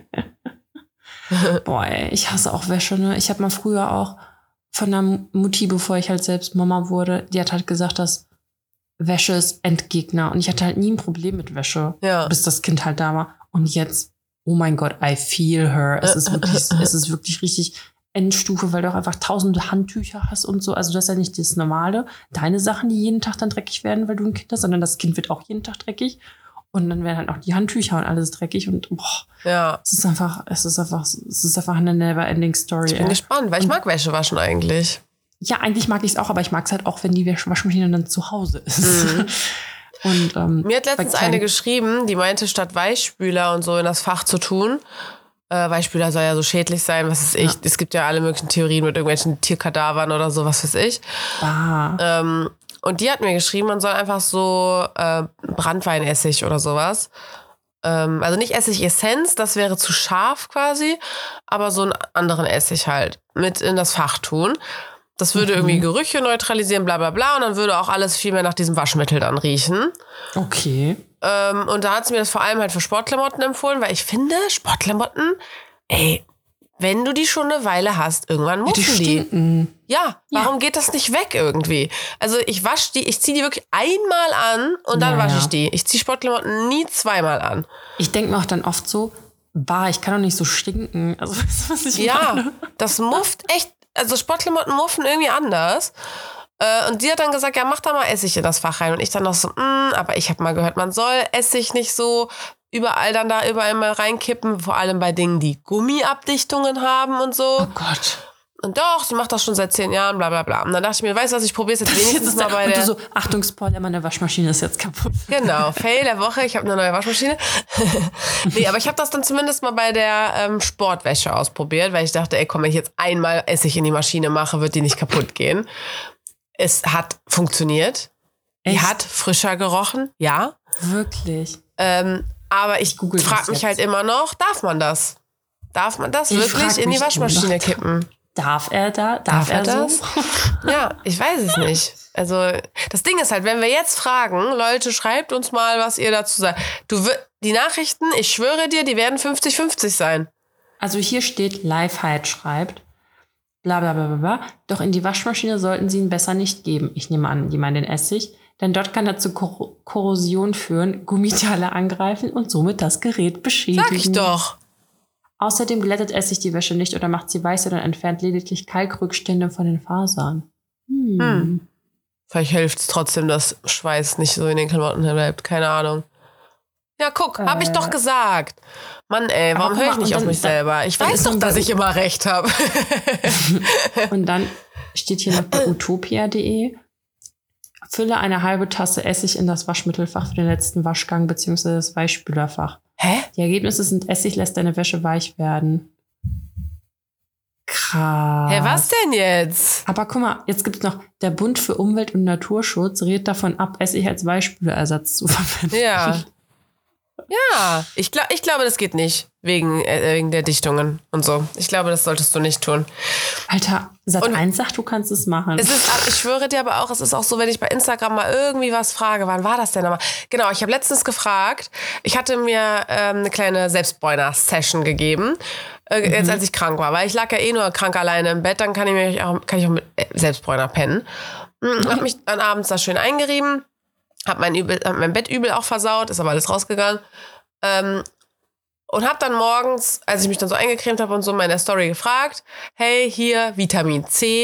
Boah, ey, ich hasse auch Wäsche, ne? Ich habe mal früher auch von einer Mutti, bevor ich halt selbst Mama wurde, die hat halt gesagt, dass Wäsche ist Endgegner. Und ich hatte halt nie ein Problem mit Wäsche, ja. bis das Kind halt da war. Und jetzt oh mein Gott, I feel her. Es ist wirklich, es ist wirklich richtig Endstufe, weil du auch einfach tausende Handtücher hast und so. Also das ist ja nicht das Normale. Deine Sachen, die jeden Tag dann dreckig werden, weil du ein Kind hast, sondern das Kind wird auch jeden Tag dreckig. Und dann werden halt auch die Handtücher und alles dreckig. Und boah, ja. es ist einfach, es ist einfach, es ist einfach eine never-ending Story. Ich bin ey. gespannt, weil ich mag Wäsche waschen eigentlich. Ja, eigentlich mag ich es auch, aber ich mag es halt auch, wenn die Waschmaschine dann zu Hause ist. Mhm. Und, ähm, mir hat letztens eine geschrieben, die meinte, statt Weichspüler und so in das Fach zu tun, äh, Weichspüler soll ja so schädlich sein, was weiß ich. Ja. Es gibt ja alle möglichen Theorien mit irgendwelchen Tierkadavern oder so, was weiß ich. Ah. Ähm, und die hat mir geschrieben, man soll einfach so äh, Branntweinessig oder sowas. Ähm, also nicht Essigessenz, das wäre zu scharf quasi, aber so einen anderen Essig halt mit in das Fach tun. Das würde irgendwie Gerüche neutralisieren, bla bla bla. Und dann würde auch alles viel mehr nach diesem Waschmittel dann riechen. Okay. Ähm, und da hat sie mir das vor allem halt für Sportklamotten empfohlen, weil ich finde, Sportklamotten, ey, wenn du die schon eine Weile hast, irgendwann muffen ja, die. die. Ja, warum ja. geht das nicht weg irgendwie? Also ich wasche die, ich ziehe die wirklich einmal an und dann ja, wasche ich die. Ich ziehe Sportklamotten nie zweimal an. Ich denke mir auch dann oft so, bah, ich kann doch nicht so stinken. Also weißt du, was ich ja, meine? Das mufft echt. Also Sportklamotten muffen irgendwie anders. Äh, und sie hat dann gesagt, ja, mach da mal Essig in das Fach rein. Und ich dann noch so, mh, aber ich habe mal gehört, man soll Essig nicht so überall dann da überall mal reinkippen. Vor allem bei Dingen, die Gummiabdichtungen haben und so. Oh Gott. Und doch, sie macht das schon seit zehn Jahren, bla bla bla. Und dann dachte ich mir, weißt du was, ich probiere es jetzt wenigstens mal bei und der... du so, Achtung, Spoiler, meine Waschmaschine ist jetzt kaputt. Genau, Fail der Woche, ich habe eine neue Waschmaschine. Nee, aber ich habe das dann zumindest mal bei der ähm, Sportwäsche ausprobiert, weil ich dachte, ey komm, wenn ich jetzt einmal Essig in die Maschine mache, wird die nicht kaputt gehen. Es hat funktioniert. Echt? Die hat frischer gerochen, ja. Wirklich? Ähm, aber ich frage mich halt immer noch, darf man das? Darf man das ich wirklich in die Waschmaschine kippen? Darf er da? Darf, Darf er, er das? So? Ja, ich weiß es nicht. Also das Ding ist halt, wenn wir jetzt fragen, Leute, schreibt uns mal, was ihr dazu sagt. Du, die Nachrichten, ich schwöre dir, die werden fünfzig fünfzig sein. Also hier steht, Lifeheit schreibt, bla bla bla bla bla, doch in die Waschmaschine sollten sie ihn besser nicht geben. Ich nehme an, die meinen den Essig, denn dort kann er zu Kor- Korrosion führen, Gummiteile angreifen und somit das Gerät beschädigen. Sag ich doch. Außerdem glättet Essig die Wäsche nicht oder macht sie weiß, sondern entfernt lediglich Kalkrückstände von den Fasern. Hm. Hm. Vielleicht hilft es trotzdem, dass Schweiß nicht so in den Klamotten bleibt. Keine Ahnung. Ja, guck, äh, hab ich doch gesagt. Mann, ey, warum höre ich nicht auf mich dann, selber? Ich weiß doch, dass ich immer recht habe. Und dann steht hier noch bei utopia punkt de, fülle eine halbe Tasse Essig in das Waschmittelfach für den letzten Waschgang bzw. das Weichspülerfach. Hä? Die Ergebnisse sind, Essig lässt deine Wäsche weich werden. Krass. Hä, was denn jetzt? Aber guck mal, jetzt gibt es noch, der Bund für Umwelt- und Naturschutz rät davon ab, Essig als Weichspülerersatz zu verwenden. Ja. Ja, ich, glaub, ich glaube, das geht nicht. Wegen, äh, wegen der Dichtungen und so. Ich glaube, das solltest du nicht tun. Alter, Sat eins sagt, du kannst es machen. Es ist, ich schwöre dir aber auch, es ist auch so, wenn ich bei Instagram mal irgendwie was frage, wann war das denn nochmal? Genau, ich habe letztens gefragt, ich hatte mir ähm, eine kleine Selbstbräuner-Session gegeben, äh, mhm. jetzt als ich krank war, weil ich lag ja eh nur krank alleine im Bett, dann kann ich, mich auch, kann ich auch mit Selbstbräuner pennen. Mhm. Hab mich dann abends da schön eingerieben, hab mein, Übel, hab mein Bett übel auch versaut, ist aber alles rausgegangen. Ähm, Und hab dann morgens, als ich mich dann so eingecremt habe und so, in meiner Story gefragt, hey, hier Vitamin C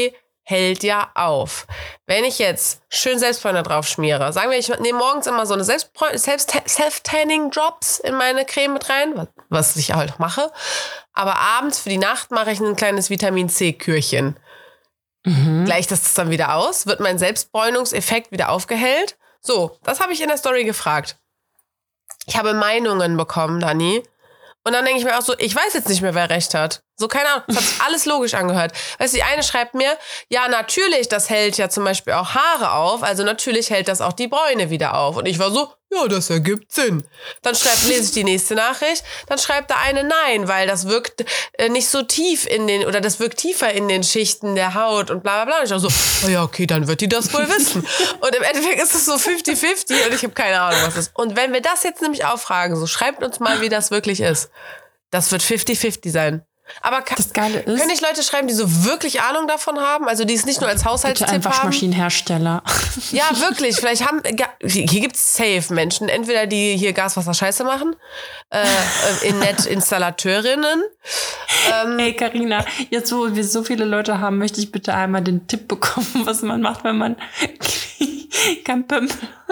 hält ja auf. Wenn ich jetzt schön Selbstbräuner drauf schmiere, sagen wir, ich nehme morgens immer so eine Self-Tanning-Drops in meine Creme mit rein, was ich halt mache. Aber abends für die Nacht mache ich ein kleines Vitamin-C-Kürchen. Mhm. Gleicht das dann wieder aus? Wird mein Selbstbräunungseffekt wieder aufgehellt? So, das habe ich in der Story gefragt. Ich habe Meinungen bekommen, Dani. Und dann denke ich mir auch so, ich weiß jetzt nicht mehr, wer recht hat. So, keine Ahnung, das hat sich alles logisch angehört. Weißt du, die eine schreibt mir, ja, natürlich, das hält ja zum Beispiel auch Haare auf, also natürlich hält das auch die Bräune wieder auf. Und ich war so, ja, das ergibt Sinn. Dann schreibt, lese ich die nächste Nachricht, dann schreibt da eine nein, weil das wirkt äh, nicht so tief in den, oder das wirkt tiefer in den Schichten der Haut und bla bla bla. Und ich war so, oh ja, okay, dann wird die das wohl wissen. Und im Endeffekt ist es so fifty fifty und ich habe keine Ahnung, was das ist. Und wenn wir das jetzt nämlich auffragen, so schreibt uns mal, wie das wirklich ist. Das wird fifty fifty sein. Aber kann, das Geile ist, können nicht Leute schreiben, die so wirklich Ahnung davon haben? Also die es nicht nur als Haushaltstipp haben? Bitte ein Waschmaschinenhersteller. Ja, wirklich. Vielleicht haben, hier gibt es safe Menschen, entweder die hier Gaswasser Scheiße machen, äh, in Nettinstallateurinnen. Ähm, Ey, Carina, jetzt wo wir so viele Leute haben, möchte ich bitte einmal den Tipp bekommen, was man macht, wenn man kein Pömpel.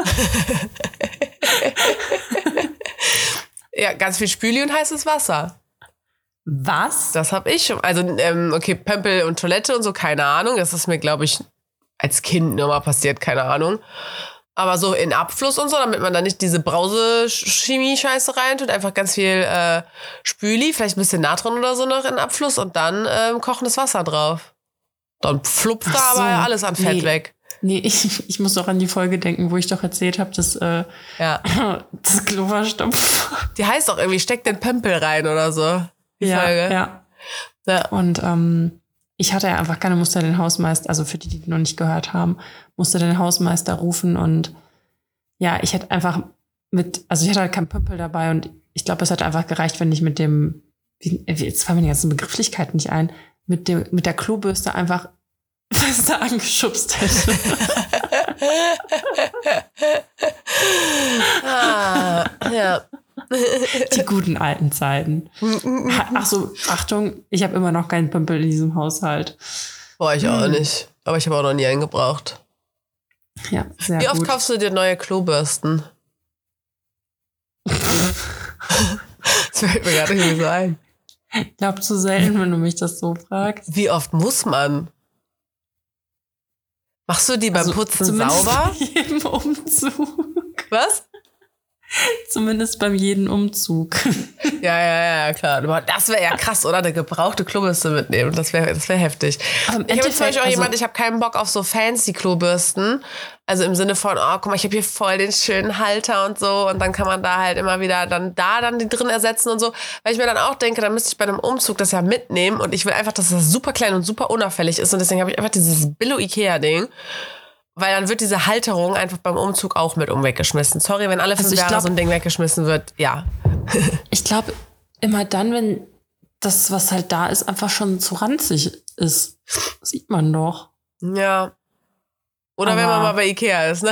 Ja, ganz viel Spüli und heißes Wasser. Was? Das habe ich schon. Also, ähm, okay, Pömpel und Toilette und so, keine Ahnung. Das ist mir, glaube ich, als Kind nur mal passiert, keine Ahnung. Aber so in Abfluss und so, damit man da nicht diese Brause-Chemie-Scheiße reintut, einfach ganz viel äh, Spüli, vielleicht ein bisschen Natron oder so noch in Abfluss und dann ähm, kochendes Wasser drauf. Dann flupft da so, aber alles an Fett nee. weg. Nee, ich, ich muss doch an die Folge denken, wo ich doch erzählt habe, dass äh, ja. das Klo verstopft. Die heißt doch irgendwie, steck den Pömpel rein oder so. Die ja, Folge. Ja. ja. Und ähm, ich hatte ja einfach keine, musste den Hausmeister, also für die, die noch nicht gehört haben, musste den Hausmeister rufen und ja, ich hätte einfach mit, also ich hatte halt keinen Pömpel dabei und ich glaube, es hätte einfach gereicht, wenn ich mit dem, wie, jetzt fallen mir die ganzen Begrifflichkeiten nicht ein, mit dem, mit der Klobürste einfach fester angeschubst hätte. ah, ja. Die guten alten Zeiten. Ach so, Achtung, ich habe immer noch keinen Pömpel in diesem Haushalt. Boah, ich auch nicht. Aber ich habe auch noch nie einen gebraucht. Ja, sehr Wie oft gut. kaufst du dir neue Klobürsten? Das fällt mir gerade nicht so ein. Ich glaube zu selten, wenn du mich das so fragst. Wie oft muss man? Machst du die beim also, Putzen sauber? Bei jedem Umzug. Was? Zumindest beim jeden Umzug. Ja, ja, ja, klar. Aber das wäre ja krass, oder? Eine gebrauchte Klobürste mitnehmen. Das wäre das wär heftig. Aber ich bin zum Beispiel auch also jemand, ich habe keinen Bock auf so fancy Klobürsten. Also im Sinne von, oh, guck mal, ich habe hier voll den schönen Halter und so. Und dann kann man da halt immer wieder dann da dann die drin ersetzen und so. Weil ich mir dann auch denke, dann müsste ich bei einem Umzug das ja mitnehmen. Und ich will einfach, dass das super klein und super unauffällig ist. Und deswegen habe ich einfach dieses Billo-Ikea-Ding. Weil dann wird diese Halterung einfach beim Umzug auch mit um weggeschmissen. Sorry, wenn alle fünf also Jahre glaub, so ein Ding weggeschmissen wird. Ja. Ich glaube, immer dann, wenn das, was halt da ist, einfach schon zu ranzig ist. Das sieht man doch. Ja. Oder aber wenn man mal bei Ikea ist, ne?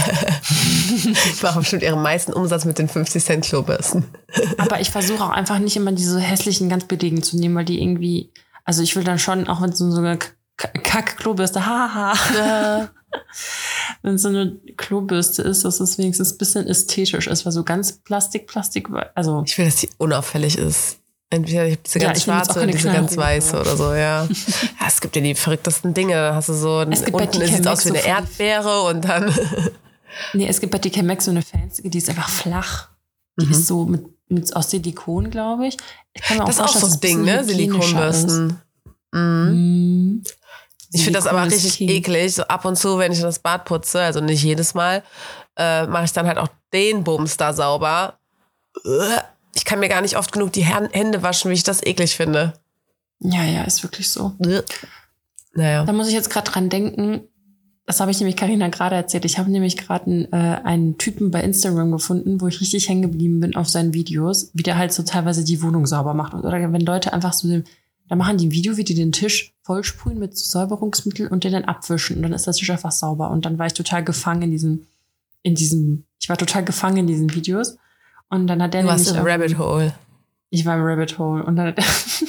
Ich mache bestimmt ihren meisten Umsatz mit den fünfzig Cent Klobürsten. Aber ich versuche auch einfach nicht immer diese hässlichen, ganz billigen zu nehmen, weil die irgendwie, also ich will dann schon, auch wenn es so eine Kack-Klobürste, haha. Ja. Wenn es so eine Klobürste ist, dass es wenigstens ein bisschen ästhetisch ist, weil so ganz Plastik, Plastik, also. Ich will, dass die unauffällig ist. Entweder diese ganz ja, schwarze oder diese ganz weiße oder so, ja. Ja, es gibt ja die verrücktesten Dinge. Da hast du so, unten sieht es aus wie eine so Erdbeere und dann. Nee, es gibt bei D K Max so eine fancy, die ist einfach flach. Die mhm. ist so mit, mit aus Silikon, glaube ich. ich kann mir das auch ist auch so ein Ding, ne? Silikonbürsten. Mhm. Ich finde das aber richtig eklig. So ab und zu, wenn ich das Bad putze, also nicht jedes Mal, äh, mache ich dann halt auch den Bums da sauber. Ich kann mir gar nicht oft genug die Hände waschen, wie ich das eklig finde. Ja, ja, ist wirklich so. Naja. Da muss ich jetzt gerade dran denken, das habe ich nämlich Carina gerade erzählt. Ich habe nämlich gerade einen, äh, einen Typen bei Instagram gefunden, wo ich richtig hängen geblieben bin auf seinen Videos, wie der halt so teilweise die Wohnung sauber macht. Oder wenn Leute einfach so, da machen die ein Video, wie die den Tisch vollsprühen mit so Säuberungsmittel und den dann abwischen. Und dann ist der Tisch einfach sauber. Und dann war ich total gefangen in diesem, in diesem, ich war total gefangen in diesen Videos. Und dann hat der du nämlich... Du warst im Rabbit Hole. Ich war im Rabbit Hole. Und dann hat,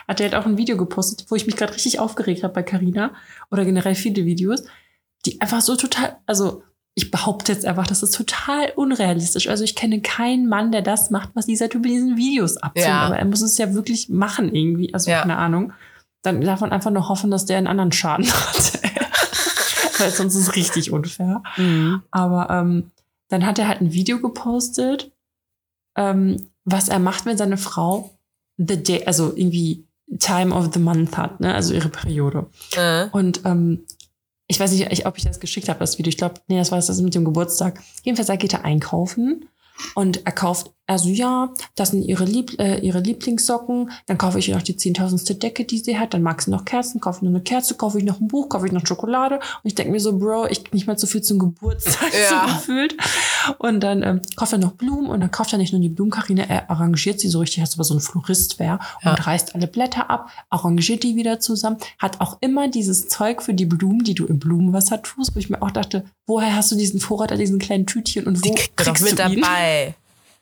hat er halt auch ein Video gepostet, wo ich mich gerade richtig aufgeregt habe bei Carina oder generell viele Videos, die einfach so total, also ich behaupte jetzt einfach, das ist total unrealistisch. Also ich kenne keinen Mann, der das macht, was dieser Typ in diesen Videos abfilmt. Ja. Aber er muss es ja wirklich machen irgendwie. Also ja. keine Ahnung. Dann darf man einfach nur hoffen, dass der einen anderen Schaden hat. Weil sonst ist es richtig unfair. Mhm. Aber ähm, dann hat er halt ein Video gepostet, ähm, was er macht, wenn seine Frau the day, also irgendwie Time of the Month hat, ne? Also ihre Periode. Äh. Und ähm, ich weiß nicht, ob ich das geschickt habe, das Video. Ich glaube, nee, das war das mit dem Geburtstag. Jedenfalls, da geht er einkaufen und er kauft, also ja, das sind ihre, Lieb- äh, ihre Lieblingssocken. Dann kaufe ich ihr noch die zehntausendste Decke, die sie hat. Dann mag sie noch Kerzen, kaufe ich noch eine Kerze, kaufe ich noch ein Buch, kaufe ich noch Schokolade. Und ich denke mir so, Bro, ich krieg nicht mal so viel zum Geburtstag ja. so gefühlt. Und dann ähm, kauft er noch Blumen und dann kauft er nicht nur die Blumen, Carina, er arrangiert sie so richtig, als ob er so ein Florist wäre und ja. reißt alle Blätter ab, arrangiert die wieder zusammen, hat auch immer dieses Zeug für die Blumen, die du im Blumenwasser tust, wo ich mir auch dachte, woher hast du diesen Vorrat an diesen kleinen Tütchen und wo die kriegst du mit ihn? Dabei.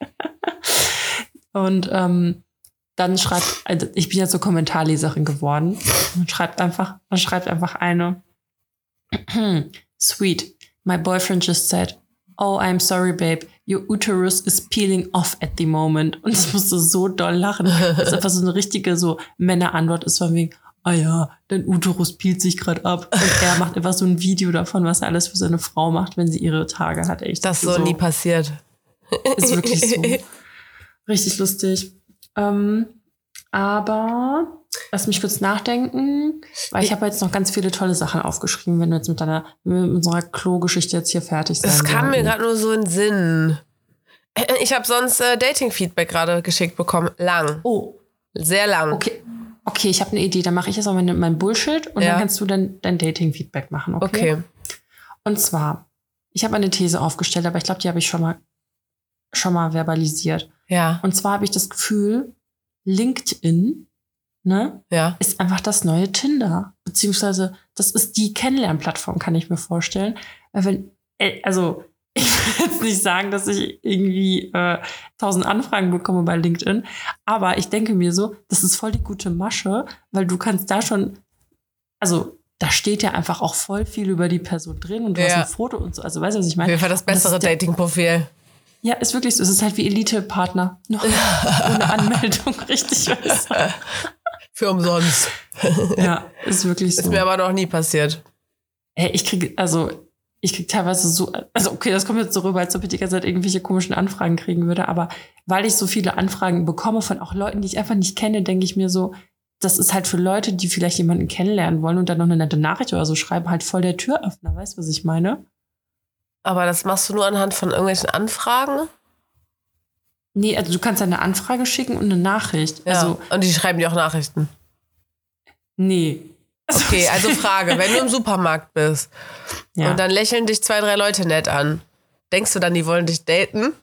Und ähm, dann schreibt, also ich bin jetzt so Kommentarleserin geworden und schreibt einfach, man schreibt einfach eine Sweet, my boyfriend just said, oh, I'm sorry, babe, your uterus is peeling off at the moment. Und ich musste so doll lachen. Das ist einfach so eine richtige so Männerantwort ist von wegen, ah ja, dein Uterus peelt sich gerade ab. Und er macht einfach so ein Video davon, was er alles für seine Frau macht, wenn sie ihre Tage hat. Echt. Das ist so, so nie passiert. Ist wirklich so. Richtig lustig. Ähm, aber lass mich kurz nachdenken, weil ich habe jetzt noch ganz viele tolle Sachen aufgeschrieben, wenn wir jetzt mit, deiner, mit unserer Klo-Geschichte jetzt hier fertig sind. Das kam mir gerade nur so in den Sinn. Ich habe sonst äh, Dating-Feedback gerade geschickt bekommen. Lang. Oh. Sehr lang. Okay, okay, ich habe eine Idee. Dann mache ich jetzt auch mein, mein Bullshit und ja. dann kannst du dann dein Dating-Feedback machen. Okay. okay. Und zwar, ich habe eine These aufgestellt, aber ich glaube, die habe ich schon mal schon mal verbalisiert. Ja. Und zwar habe ich das Gefühl, LinkedIn, ne, ja. ist einfach das neue Tinder. Beziehungsweise, das ist die Kennenlernplattform, kann ich mir vorstellen. Wenn, also, ich will jetzt nicht sagen, dass ich irgendwie äh, tausend Anfragen bekomme bei LinkedIn, aber ich denke mir so, das ist voll die gute Masche, weil du kannst da schon, also, da steht ja einfach auch voll viel über die Person drin und du ja. hast ein Foto und so. Also, weißt du, was ich meine? Auf jeden Fall das bessere das Dating-Profil. Ja, ist wirklich so. Es ist halt wie Elite-Partner. Noch ohne Anmeldung, richtig was. Für umsonst. Ja, ist wirklich so. Ist mir aber noch nie passiert. Ey, ich kriege, also, ich kriege teilweise so, also okay, das kommt jetzt so rüber, als ob ich die ganze Zeit irgendwelche komischen Anfragen kriegen würde, aber weil ich so viele Anfragen bekomme von auch Leuten, die ich einfach nicht kenne, denke ich mir so, das ist halt für Leute, die vielleicht jemanden kennenlernen wollen und dann noch eine nette Nachricht oder so schreiben, halt voll der Türöffner. Weißt du, was ich meine? Aber das machst du nur anhand von irgendwelchen Anfragen? Nee, also du kannst eine Anfrage schicken und eine Nachricht. Ja. Also, und die schreiben dir auch Nachrichten? Nee. Okay, also Frage, wenn du im Supermarkt bist ja. und dann lächeln dich zwei, drei Leute nett an, denkst du dann, die wollen dich daten?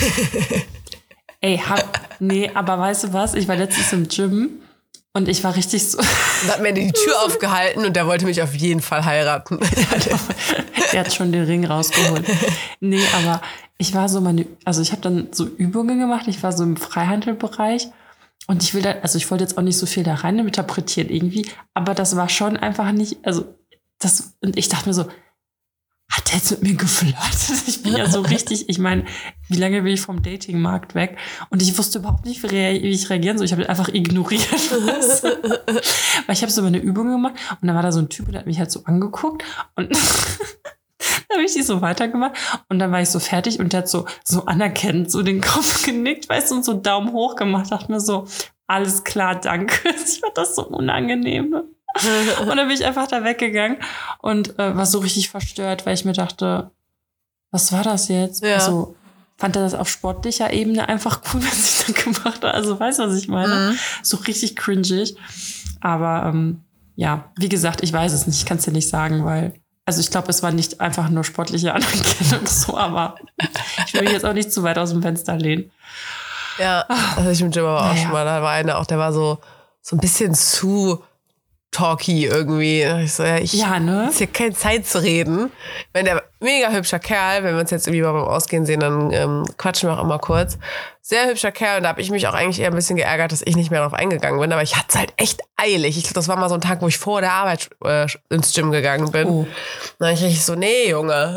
Ey, hab, nee, aber weißt du was? Ich war letztens im Gym und ich war richtig so... Da hat mir die Tür aufgehalten und der wollte mich auf jeden Fall heiraten. Er hat schon den Ring rausgeholt. Nee, aber ich war so meine, also ich habe dann so Übungen gemacht. Ich war so im Freihandelbereich und ich will da, also ich wollte jetzt auch nicht so viel da rein interpretieren irgendwie, aber das war schon einfach nicht, also das, und ich dachte mir so, hat der jetzt mit mir geflirtet? Ich bin ja so richtig, ich meine, wie lange bin ich vom Datingmarkt weg? Und ich wusste überhaupt nicht, wie ich reagieren soll. Ich habe einfach ignoriert. Weil ich habe so meine Übungen gemacht und dann war da so ein Typ, der hat mich halt so angeguckt und dann habe ich die so weitergemacht und dann war ich so fertig und der hat so, so anerkennend so den Kopf genickt, weißt du, und so Daumen hoch gemacht. Dachte mir so, alles klar, danke. Ich fand das so unangenehm. Ne? Und dann bin ich einfach da weggegangen und äh, war so richtig verstört, weil ich mir dachte, was war das jetzt? Ja. Also fand er das auf sportlicher Ebene einfach cool, was ich dann gemacht habe. Also weißt du, was ich meine? Mhm. So richtig cringig. Aber ähm, ja, wie gesagt, ich weiß es nicht. Ich kann es dir nicht sagen, weil also ich glaube, es war nicht einfach nur sportliche Anerkennung so, aber ich will mich jetzt auch nicht zu weit aus dem Fenster lehnen. Ja, also ich mit Jim aber auch naja. schon mal, da war einer auch, der war so, so ein bisschen zu talky irgendwie. Ich so, ja, ich ja, ne? ist hier keine Zeit zu reden. Wenn der mega hübscher Kerl, wenn wir uns jetzt irgendwie mal beim Ausgehen sehen, dann ähm, quatschen wir auch immer kurz. Sehr hübscher Kerl und da habe ich mich auch eigentlich eher ein bisschen geärgert, dass ich nicht mehr darauf eingegangen bin, aber ich hatte es halt echt eilig. Ich glaube, das war mal so ein Tag, wo ich vor der Arbeit äh, ins Gym gegangen bin. Oh. Dann war ich richtig so, nee, Junge.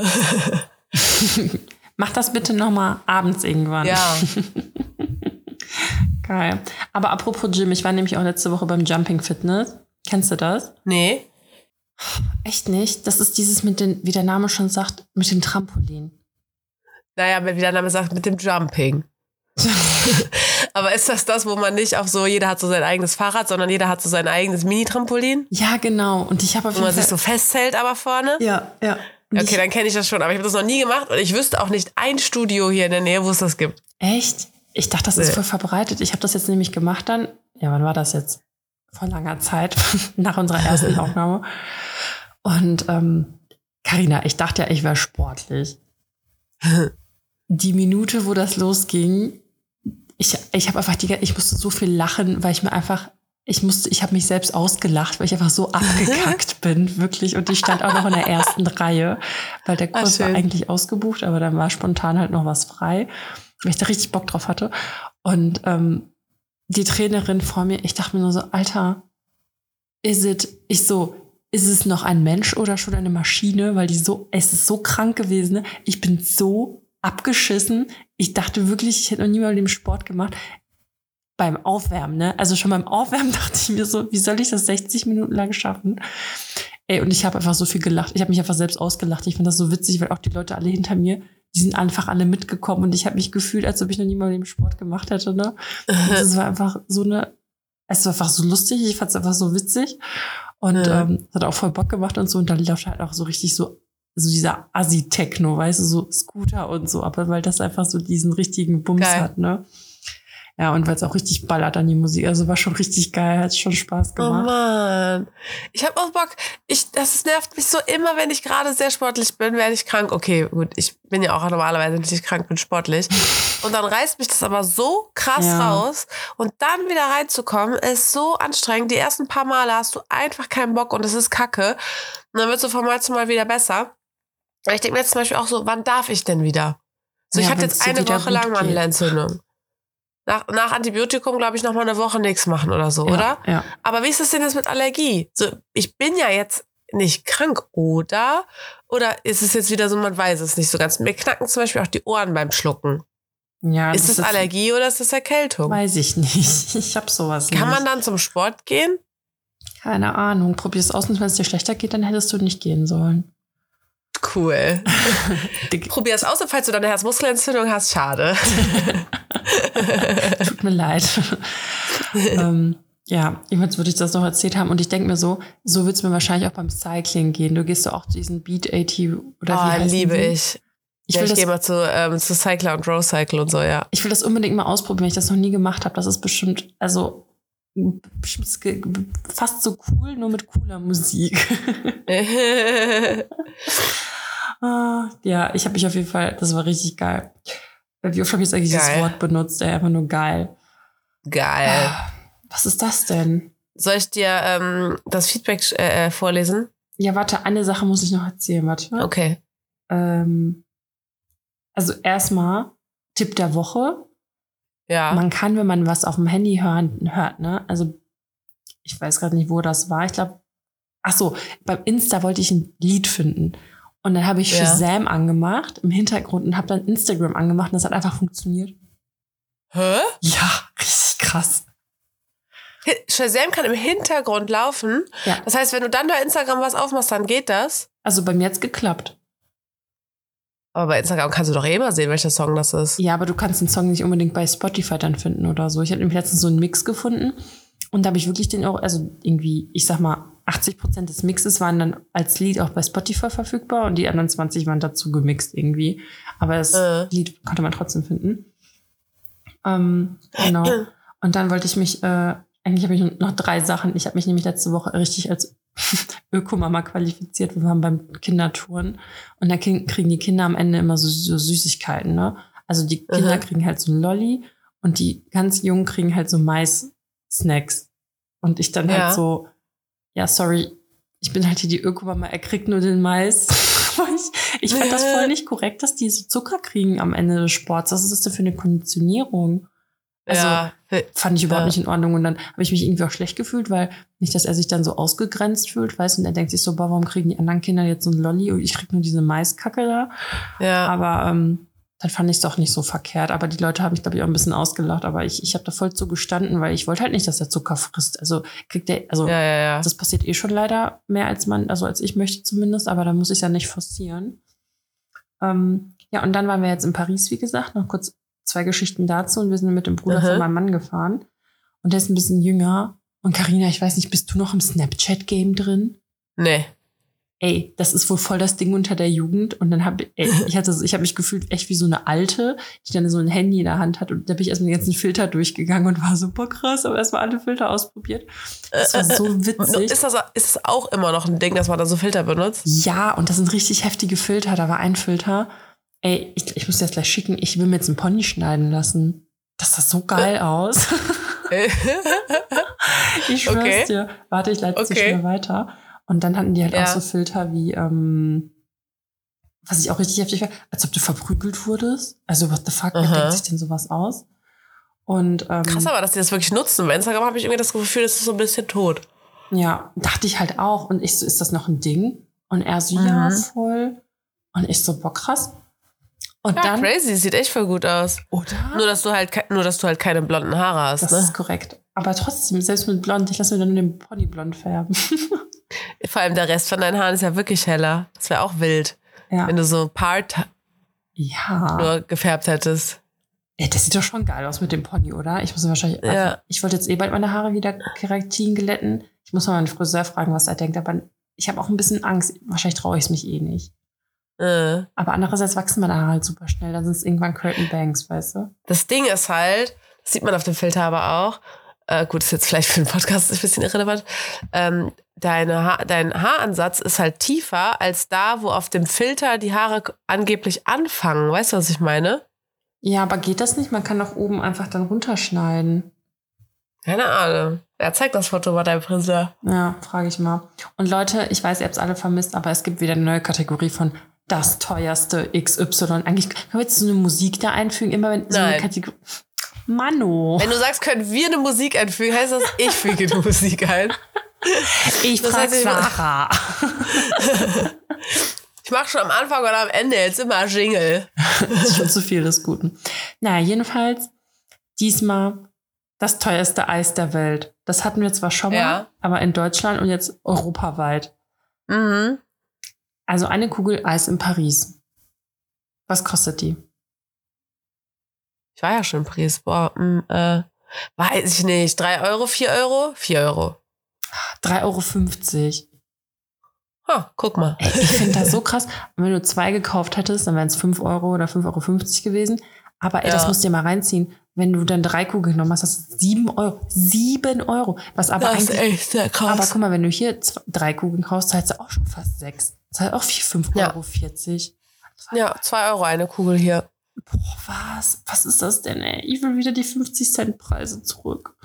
Mach das bitte nochmal abends irgendwann. Ja. Geil. Aber apropos Gym, ich war nämlich auch letzte Woche beim Jumping Fitness. Kennst du das? Nee. Echt nicht? Das ist dieses mit den, wie der Name schon sagt, mit dem Trampolin. Naja, wie der Name sagt, mit dem Jumping. Aber ist das das, wo man nicht auf so, jeder hat so sein eigenes Fahrrad, sondern jeder hat so sein eigenes Mini-Trampolin? Ja, genau. Und ich habe auf jeden Fall... Wo man sich so festhält aber vorne? Ja, ja. Und okay, dann kenne ich das schon. Aber ich habe das noch nie gemacht und ich wüsste auch nicht ein Studio hier in der Nähe, wo es das gibt. Echt? Ich dachte, das ist voll verbreitet. Ich habe das jetzt nämlich gemacht dann. Ja, wann war das jetzt? Vor langer Zeit, nach unserer ersten Aufnahme. Und ähm, Carina, ich dachte ja, ich wäre sportlich. Die Minute, wo das losging, ich, ich habe einfach die, ich musste so viel lachen, weil ich mir einfach, ich musste, ich habe mich selbst ausgelacht, weil ich einfach so abgekackt bin, wirklich. Und ich stand auch noch in der ersten Reihe, weil der Kurs war eigentlich ausgebucht, aber dann war spontan halt noch was frei, weil ich da richtig Bock drauf hatte. Und ähm, die Trainerin vor mir, ich dachte mir nur so, Alter, is it, ich so, ist es noch ein Mensch oder schon eine Maschine? Weil die so, es ist so krank gewesen. Ne? Ich bin so abgeschissen. Ich dachte wirklich, ich hätte noch nie mal den Sport gemacht. Beim Aufwärmen, ne? Also schon beim Aufwärmen dachte ich mir so, wie soll ich das sechzig Minuten lang schaffen? Ey, und ich habe einfach so viel gelacht. Ich habe mich einfach selbst ausgelacht. Ich finde das so witzig, weil auch die Leute alle hinter mir, die sind einfach alle mitgekommen und ich habe mich gefühlt, als ob ich noch nie mal den Sport gemacht hätte, ne? Und es war einfach so eine, es war einfach so lustig, ich fand es einfach so witzig und ja. ähm, hat auch voll Bock gemacht und so und dann lief halt auch so richtig so, so dieser Assi-Techno, weißt du, so Scooter und so, aber weil das einfach so diesen richtigen Bums Geil. Hat, ne? Ja, und weil es auch richtig ballert an die Musik. Also war schon richtig geil, hat schon Spaß gemacht. Oh Mann. Ich habe auch Bock. Ich, das nervt mich so immer, wenn ich gerade sehr sportlich bin, werde ich krank. Okay, gut, ich bin ja auch normalerweise nicht krank, bin sportlich. Und dann reißt mich das aber so krass ja. raus. Und dann wieder reinzukommen, ist so anstrengend. Die ersten paar Male hast du einfach keinen Bock und es ist kacke. Und dann wird es so von Mal zu Mal wieder besser. Und ich denke mir jetzt zum Beispiel auch so, wann darf ich denn wieder? So, ja, ich hatte jetzt eine Woche lang Mandelentzündung. Nach, nach Antibiotikum, glaube ich, noch mal eine Woche nichts machen oder so, ja, oder? Ja. Aber wie ist das denn jetzt mit Allergie? So, ich bin ja jetzt nicht krank, oder? Oder ist es jetzt wieder so, man weiß es nicht so ganz. Mir knacken zum Beispiel auch die Ohren beim Schlucken. Ja, ist das, das Allergie oder ist das Erkältung? Weiß ich nicht. Ich habe sowas Kann nicht. man dann zum Sport gehen? Keine Ahnung. Probier es aus und wenn es dir schlechter geht, dann hättest du nicht gehen sollen. Cool. Probier es aus und falls du dann eine Herzmuskelentzündung hast, schade. Tut mir leid. ähm, ja, jemals würde ich das noch erzählt haben und ich denke mir so, so wird es mir wahrscheinlich auch beim Cycling gehen. Du gehst so auch zu diesen Beat achtzig oder wie heißt Oh, liebe die? ich. Ich, ja, ich gehe mal zu, ähm, zu Cycler und Row Cycle und so, ja. Ich will das unbedingt mal ausprobieren, weil ich das noch nie gemacht habe. Das ist bestimmt, also bestimmt fast so cool, nur mit cooler Musik. ah, ja, ich habe mich auf jeden Fall, das war richtig geil. Wie oft habe ich jetzt eigentlich geil. Das Wort benutzt? Ey, einfach nur geil. Geil. Ah, was ist das denn? Soll ich dir ähm, das Feedback äh, vorlesen? Ja, warte, eine Sache muss ich noch erzählen, warte. Okay. Ähm, also erstmal Tipp der Woche. Ja. Man kann, wenn man was auf dem Handy hören, hört, ne? Also ich weiß gerade nicht, wo das war. Ich glaube, ach so, beim Insta wollte ich ein Lied finden. Und dann habe ich ja. Shazam angemacht im Hintergrund und habe dann Instagram angemacht und das hat einfach funktioniert. Hä? Ja, richtig krass. Shazam kann im Hintergrund laufen. Ja. Das heißt, wenn du dann bei Instagram was aufmachst, dann geht das? Also bei mir hat's geklappt. Aber bei Instagram kannst du doch eh immer sehen, welcher Song das ist. Ja, aber du kannst den Song nicht unbedingt bei Spotify dann finden oder so. Ich habe nämlich letztens so einen Mix gefunden und da habe ich wirklich den auch, also irgendwie, ich sag mal, achtzig Prozent des Mixes waren dann als Lied auch bei Spotify verfügbar und die anderen zwanzig waren dazu gemixt irgendwie. Aber das äh. Lied konnte man trotzdem finden. Ähm, genau. Und dann wollte ich mich, äh, eigentlich habe ich noch drei Sachen. Ich habe mich nämlich letzte Woche richtig als Ökomama qualifiziert. Wir waren beim Kindertouren und da kriegen die Kinder am Ende immer so, so Süßigkeiten, ne? Also die Kinder uh-huh. kriegen halt so ein Lolli und die ganz Jungen kriegen halt so Mais-Snacks. Und ich dann ja. halt so, ja, sorry, ich bin halt hier die Öko-Mama, er kriegt nur den Mais. ich, ich fand das voll nicht korrekt, dass die so Zucker kriegen am Ende des Sports. Was ist das denn für eine Konditionierung? Also ja, fand ich überhaupt ja. nicht in Ordnung. Und dann habe ich mich irgendwie auch schlecht gefühlt, weil nicht, dass er sich dann so ausgegrenzt fühlt, weißt du, und er denkt sich so, boah, warum kriegen die anderen Kinder jetzt so ein Lolli und ich krieg nur diese Maiskacke da. Ja. Aber ähm, dann fand ich es doch nicht so verkehrt. Aber die Leute haben mich, glaube ich, auch ein bisschen ausgelacht. Aber ich, ich habe da voll zu gestanden, weil ich wollte halt nicht, dass er Zucker frisst. Also kriegt er, also ja, ja, ja. das passiert eh schon leider mehr als man, also als ich möchte zumindest, aber da muss ich ja nicht forcieren. Ähm, ja, und dann waren wir jetzt in Paris, wie gesagt, noch kurz zwei Geschichten dazu und wir sind mit dem Bruder uh-huh. von meinem Mann gefahren. Und der ist ein bisschen jünger. Und Carina, ich weiß nicht, bist du noch im Snapchat-Game drin? Nee. Ey, das ist wohl voll das Ding unter der Jugend. Und dann habe ich hatte, ich habe mich gefühlt echt wie so eine Alte, die dann so ein Handy in der Hand hat. Und da bin ich erstmal den ganzen Filter durchgegangen und war super krass, aber erstmal alle Filter ausprobiert. Das war so witzig. Ist das, ist das auch immer noch ein Ding, dass man da so Filter benutzt? Ja, und das sind richtig heftige Filter. Da war ein Filter. Ey, ich, ich muss dir das gleich schicken. Ich will mir jetzt einen Pony schneiden lassen. Das sah so geil aus. Ich schwör's okay. dir. Warte, ich leite es okay. schnell weiter. Und dann hatten die halt ja. auch so Filter wie, ähm, was ich auch richtig heftig war, als ob du verprügelt wurdest. Also what the fuck, wer denkt sich denn sowas aus? Und, ähm, krass aber, dass die das wirklich nutzen. Bei Instagram habe ich irgendwie das Gefühl, das ist so ein bisschen tot. Ja, dachte ich halt auch. Und ich so, ist das noch ein Ding? Und er so, mhm. ja, voll. Und ich so, boah, krass. Und ja, dann, crazy, sieht echt voll gut aus. Oder? Nur, dass du halt, nur, dass du halt keine blonden Haare hast. Das ne? ist korrekt. Aber trotzdem, selbst mit blond, ich lasse mir dann nur den Pony blond färben. Vor allem der Rest von deinen Haaren ist ja wirklich heller. Das wäre auch wild, ja. wenn du so Part ja. nur gefärbt hättest. Ja, das sieht doch schon geil aus mit dem Pony, oder? Ich muss wahrscheinlich, ja. einfach, ich wollte jetzt eh bald meine Haare wieder Keratin glätten. Ich muss mal meinen Friseur fragen, was er denkt. Aber ich habe auch ein bisschen Angst. Wahrscheinlich traue ich es mich eh nicht. Äh. Aber andererseits wachsen meine Haare halt super schnell. Dann sind es irgendwann Curtain Bangs, weißt du? Das Ding ist halt, das sieht man auf dem Filter aber auch, äh, gut, ist jetzt vielleicht für den Podcast ein bisschen irrelevant, ähm, deine ha- dein Haaransatz ist halt tiefer als da, wo auf dem Filter die Haare angeblich anfangen. Weißt du, was ich meine? Ja, aber geht das nicht? Man kann doch oben einfach dann runterschneiden. Keine Ahnung. Er zeigt das Foto bei deinem Friseur. Ja, frage ich mal. Und Leute, ich weiß, ihr habt es alle vermisst, aber es gibt wieder eine neue Kategorie von das teuerste X Y. Eigentlich können wir jetzt so eine Musik da einfügen, immer wenn so eine Kategorie. Mano. Wenn du sagst, können wir eine Musik einfügen, heißt das, ich füge eine Musik ein. Ich frage Sarah. Ich mache schon am Anfang oder am Ende jetzt immer Jingle. Das ist schon zu viel des Guten. Naja, jedenfalls diesmal das teuerste Eis der Welt. Das hatten wir zwar schon mal, ja. aber in Deutschland und jetzt europaweit. Mhm. Also eine Kugel Eis in Paris. Was kostet die? Ich war ja schon in Paris. Boah, mh, äh, weiß ich nicht. Drei Euro, vier Euro? Vier Euro. drei Euro fünfzig. Ha, guck mal. Ey, ich finde das so krass. Wenn du zwei gekauft hättest, dann wären es fünf Euro oder fünf Euro fünfzig gewesen. Aber ey, ja. das musst du dir mal reinziehen. Wenn du dann drei Kugeln genommen hast, das ist sieben Euro. Sieben Euro. Was aber das eigentlich, ist echt sehr krass. Aber guck mal, wenn du hier zwei, drei Kugeln kaufst, zahlst du auch schon fast sechs. Zahlst auch vier, fünf Euro vierzig. Ja, zwei Euro eine Kugel hier. Boah, was? Was ist das denn, ey? Ich will wieder die fünfzig Cent Preise zurück.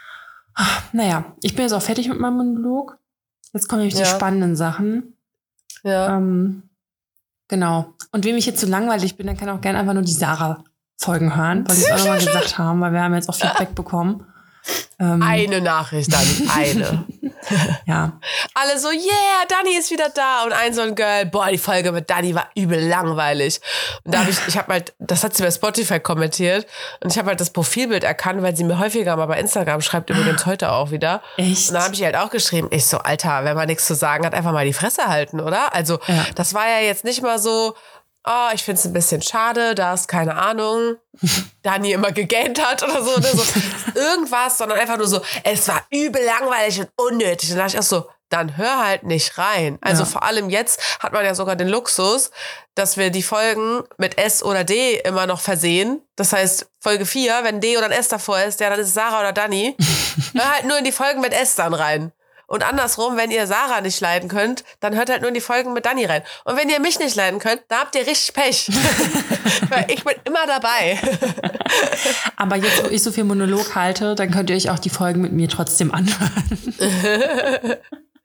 Naja, ich bin jetzt auch fertig mit meinem Monolog. Jetzt kommen nämlich ja. die spannenden Sachen. Ja. Ähm, genau. Und wem ich jetzt zu so langweilig bin, dann kann auch gerne einfach nur die Sarah-Folgen hören, weil die es auch nochmal gesagt haben, weil wir haben jetzt auch Feedback bekommen. Ähm, eine Nachricht dann, eine. Ja. Alle so, yeah, Dani ist wieder da. Und ein so ein Girl, boah, die Folge mit Dani war übel langweilig. Und da habe ich, ich habe halt, das hat sie bei Spotify kommentiert. Und ich habe halt das Profilbild erkannt, weil sie mir häufiger mal bei Instagram schreibt, übrigens heute auch wieder. Echt? Und da habe ich halt auch geschrieben, ich so, Alter, wenn man nichts zu sagen hat, einfach mal die Fresse halten, oder? Also, ja. das war ja jetzt nicht mal so, oh, ich finde es ein bisschen schade, dass, keine Ahnung, Dani immer gegähnt hat oder so, oder so. Irgendwas, sondern einfach nur so, es war übel langweilig und unnötig. Und dann dachte ich auch so, dann hör halt nicht rein. Also ja. vor allem jetzt hat man ja sogar den Luxus, dass wir die Folgen mit S oder D immer noch versehen. Das heißt, Folge vier, wenn D oder ein S davor ist, ja, dann ist es Sarah oder Dani. Hör halt nur in die Folgen mit S dann rein. Und andersrum, wenn ihr Sarah nicht leiden könnt, dann hört halt nur in die Folgen mit Dani rein. Und wenn ihr mich nicht leiden könnt, dann habt ihr richtig Pech. Weil ich bin immer dabei. Aber jetzt, wo ich so viel Monolog halte, dann könnt ihr euch auch die Folgen mit mir trotzdem anhören.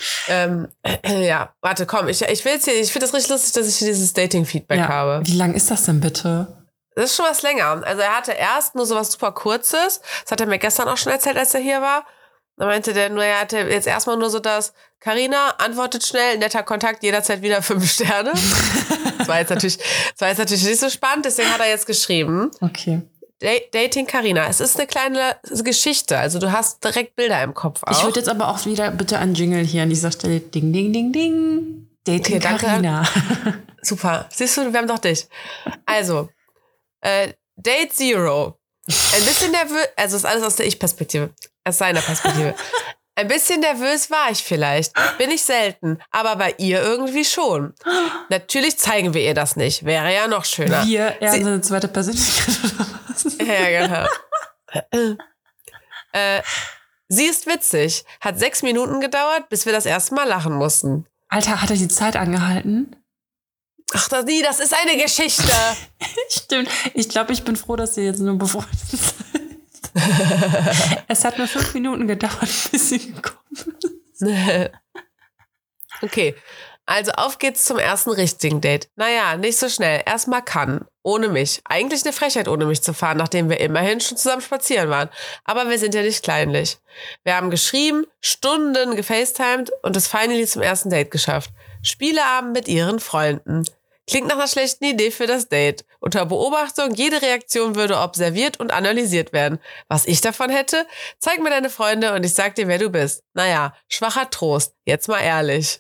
Ähm, äh, ja, warte, komm, ich, ich will jetzt hier, ich finde das richtig lustig, dass ich hier dieses Dating-Feedback ja. habe. Wie lang ist das denn bitte? Das ist schon was länger. Also er hatte erst nur so was super Kurzes. Das hat er mir gestern auch schon erzählt, als er hier war. Da meinte der nur, er hatte jetzt erstmal nur so das, Carina antwortet schnell, netter Kontakt, jederzeit wieder fünf Sterne. Das war jetzt natürlich, das war jetzt natürlich nicht so spannend, deswegen hat er jetzt geschrieben. Okay. Dating Carina. Es ist eine kleine Geschichte, also du hast direkt Bilder im Kopf auch. Ich würde jetzt aber auch wieder bitte einen Jingle hier an dieser Stelle. Ding, ding, ding, ding. Dating okay, Carina. Super. Siehst du, wir haben doch dich. Also, äh, Date Zero. Ein bisschen nervös, also ist alles aus der Ich-Perspektive, aus seiner Perspektive. Ein bisschen nervös war ich vielleicht, bin ich selten, aber bei ihr irgendwie schon. Natürlich zeigen wir ihr das nicht, wäre ja noch schöner. Wir, er eine zweite Persönlichkeit oder was? Ja, genau. äh, sie ist witzig, hat sechs Minuten gedauert, bis wir das erste Mal lachen mussten. Alter, hat er die Zeit angehalten? Ach, das, nie, das ist eine Geschichte. Stimmt. Ich glaube, ich bin froh, dass ihr jetzt nur befreundet seid. Es hat nur fünf Minuten gedauert, bis sie gekommen ist. Okay, also auf geht's zum ersten richtigen Date. Naja, nicht so schnell. Erstmal kann. Ohne mich. Eigentlich eine Frechheit, ohne mich zu fahren, nachdem wir immerhin schon zusammen spazieren waren. Aber wir sind ja nicht kleinlich. Wir haben geschrieben, Stunden gefacetimed und es finally zum ersten Date geschafft. Spieleabend mit ihren Freunden. Klingt nach einer schlechten Idee für das Date. Unter Beobachtung, jede Reaktion würde observiert und analysiert werden. Was ich davon hätte? Zeig mir deine Freunde und ich sag dir, wer du bist. Naja, schwacher Trost. Jetzt mal ehrlich.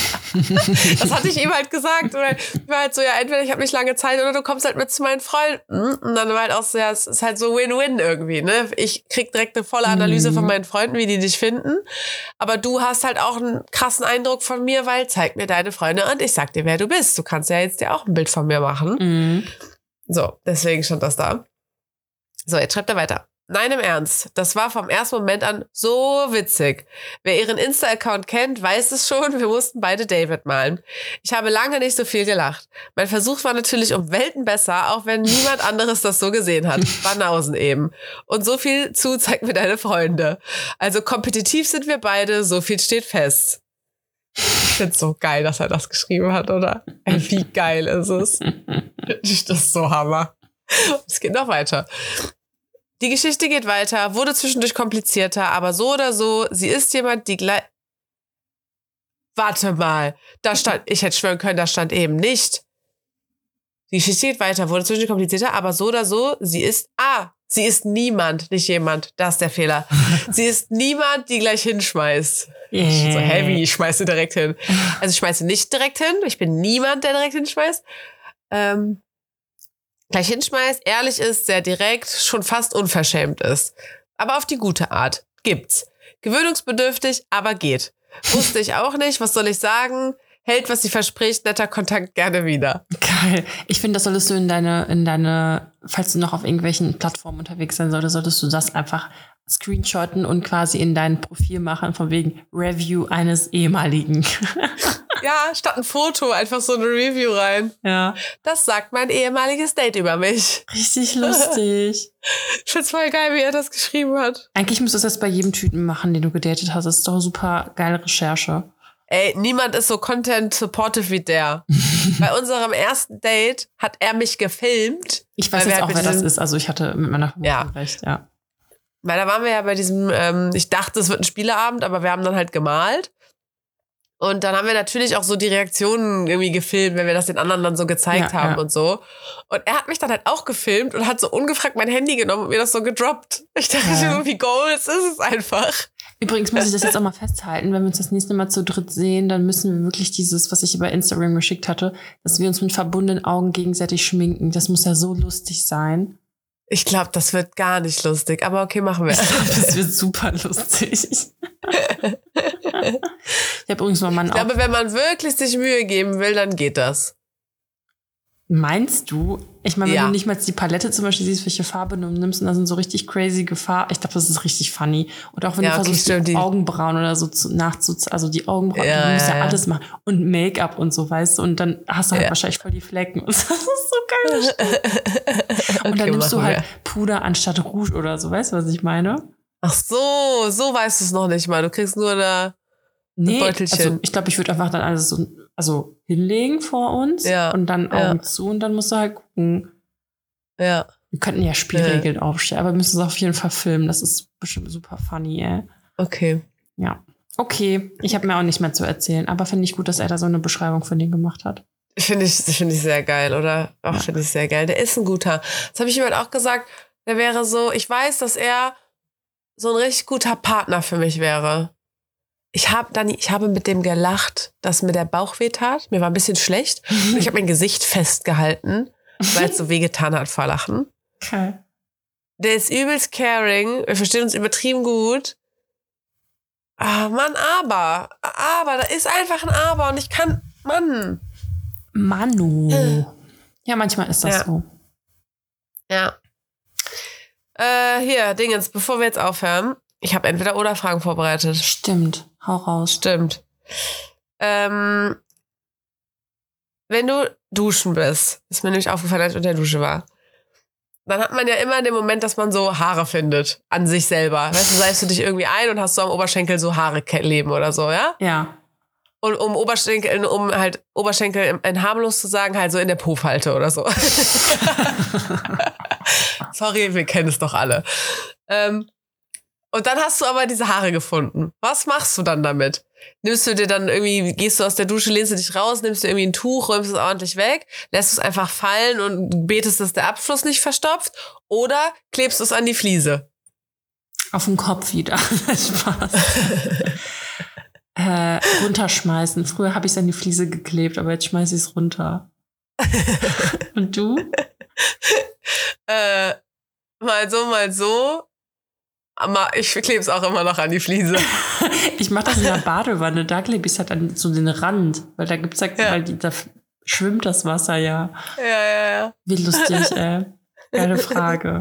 Das hatte ich ihm halt gesagt. Oder ich war halt so, ja, entweder ich habe nicht lange Zeit oder du kommst halt mit zu meinen Freunden. Und dann war halt auch so, ja, es ist halt so Win-Win irgendwie, ne? Ich krieg direkt eine volle Analyse von meinen Freunden, wie die dich finden. Aber du hast halt auch einen krassen Eindruck von mir, weil zeig mir deine Freunde und ich sag dir, wer du bist. Du kannst ja jetzt dir auch ein Bild von mir machen. Mhm. So, deswegen stand das da. So, jetzt schreibt er weiter. Nein, im Ernst. Das war vom ersten Moment an so witzig. Wer ihren Insta-Account kennt, weiß es schon. Wir mussten beide David malen. Ich habe lange nicht so viel gelacht. Mein Versuch war natürlich um Welten besser, auch wenn niemand anderes das so gesehen hat. Banausen eben. Und so viel zu, zeig mir deine Freunde. Also kompetitiv sind wir beide, so viel steht fest. Ich find's so geil, dass er das geschrieben hat, oder? Wie geil ist es? Das ist so Hammer. Es geht noch weiter. Die Geschichte geht weiter, wurde zwischendurch komplizierter, aber so oder so, sie ist jemand, die gleich... Warte mal, da stand, ich hätte schwören können, da stand eben nicht. Die Geschichte geht weiter, wurde zwischendurch komplizierter, aber so oder so, sie ist... Ah, sie ist niemand, nicht jemand. Das ist der Fehler. Sie ist niemand, die gleich hinschmeißt. Yeah. Ich bin so heavy, ich schmeiße direkt hin. Also ich schmeiße nicht direkt hin, ich bin niemand, der direkt hinschmeißt. Ähm... Gleich hinschmeißt, ehrlich ist, sehr direkt, schon fast unverschämt ist. Aber auf die gute Art. Gibt's. Gewöhnungsbedürftig, aber geht. Wusste ich auch nicht, was soll ich sagen? Hält, was sie verspricht, netter Kontakt gerne wieder. Geil. Ich finde, das solltest du in deine, in deine, falls du noch auf irgendwelchen Plattformen unterwegs sein solltest, solltest du das einfach screenshotten und quasi in dein Profil machen, von wegen Review eines ehemaligen. Ja, statt ein Foto einfach so eine Review rein. Ja. Das sagt mein ehemaliges Date über mich. Richtig lustig. Ich find's voll geil, wie er das geschrieben hat. Eigentlich müsstest du das bei jedem Typen machen, den du gedatet hast. Das ist doch super geile Recherche. Ey, niemand ist so content-supportive wie der. Bei unserem ersten Date hat er mich gefilmt. Ich weiß jetzt auch, wer das ist. Also ich hatte mit meiner Vermutung ja. recht, ja. Weil da waren wir ja bei diesem, ähm, ich dachte, es wird ein Spieleabend, aber wir haben dann halt gemalt. Und dann haben wir natürlich auch so die Reaktionen irgendwie gefilmt, wenn wir das den anderen dann so gezeigt ja, haben ja. und so. Und er hat mich dann halt auch gefilmt und hat so ungefragt mein Handy genommen und mir das so gedroppt. Ich dachte ja. so, wie Goals ist es einfach. Übrigens muss ich das jetzt auch mal festhalten, wenn wir uns das nächste Mal zu dritt sehen, dann müssen wir wirklich dieses, was ich bei Instagram geschickt hatte, dass wir uns mit verbundenen Augen gegenseitig schminken. Das muss ja so lustig sein. Ich glaube, das wird gar nicht lustig, aber okay, machen wir. Ich glaube, das wird super lustig. Ich habe übrigens mal Mann. Ich glaube, wenn man wirklich sich Mühe geben will, dann geht das. Meinst du? Ich meine, wenn ja. du nicht mal die Palette zum Beispiel siehst, welche Farbe du nimmst und da sind so richtig crazy Gefahr. Ich glaube, das ist richtig funny. Und auch wenn ja, du okay, versuchst, stimmt, die die Augenbrauen oder so zu, nachzu, also die Augenbrauen, ja, du musst ja, ja alles machen. Und Make-up und so, weißt du? Und dann hast du halt ja. wahrscheinlich voll die Flecken. Und das ist so geil. Und okay, dann nimmst du halt wir. Puder anstatt Rouge oder so. Weißt du, was ich meine? Ach so, so weißt du es noch nicht mal. Du kriegst nur eine... Nee, also ich glaube, ich würde einfach dann alles so also hinlegen vor uns ja. und dann Augen ja. zu und dann musst du halt gucken. Ja. Wir könnten ja Spielregeln ja. aufstellen, aber wir müssen es auf jeden Fall filmen. Das ist bestimmt super funny, ey. Okay. Ja. Okay, ich habe mir auch nicht mehr zu erzählen, aber finde ich gut, dass er da so eine Beschreibung von dem gemacht hat. Finde ich, finde ich sehr geil, oder? Ach, ja. finde ich sehr geil. Der ist ein guter. Das habe ich ihm halt auch gesagt. Der wäre so, ich weiß, dass er so ein richtig guter Partner für mich wäre. Ich habe dann, ich habe mit dem gelacht, dass mir der Bauch wehtat. Mir war ein bisschen schlecht. Und ich habe mein Gesicht festgehalten, weil es so wehgetan hat vor Lachen. Okay. Der ist übelst caring. Wir verstehen uns übertrieben gut. Ah, Mann, aber. Aber, da ist einfach ein Aber. Und ich kann, Mann. Manu. Äh. Ja, manchmal ist das ja. so. Ja. Äh, hier, Dingens, bevor wir jetzt aufhören. Ich habe Entweder-Oder-Fragen vorbereitet. Stimmt. Hau raus. Stimmt. Ähm, wenn du duschen bist, ist mir nämlich aufgefallen, als ich unter der Dusche war, dann hat man ja immer den Moment, dass man so Haare findet an sich selber. Weißt du, seifst du dich irgendwie ein und hast so am Oberschenkel so Haare kleben oder so, ja? Ja. Und um Oberschenkel, um halt Oberschenkel in harmlos zu sagen, halt so in der Po-Falte oder so. Sorry, wir kennen es doch alle. Ähm, und dann hast du aber diese Haare gefunden. Was machst du dann damit? Nimmst du dir dann irgendwie, gehst du aus der Dusche, lehnst du dich raus, nimmst du irgendwie ein Tuch, räumst es ordentlich weg, lässt es einfach fallen und betest, dass der Abfluss nicht verstopft? Oder klebst du es an die Fliese? Auf den Kopf wieder. Spaß. äh, runterschmeißen. Früher habe ich es an die Fliese geklebt, aber jetzt schmeiße ich es runter. Und du? äh, mal so, mal so. Aber ich klebe es auch immer noch an die Fliese. Ich mache das in der Badewanne, da klebe ich es halt an so den Rand, weil da gibt's halt, ja. weil die, da schwimmt das Wasser ja. Ja, ja, ja. Wie lustig, ey. Geile Frage.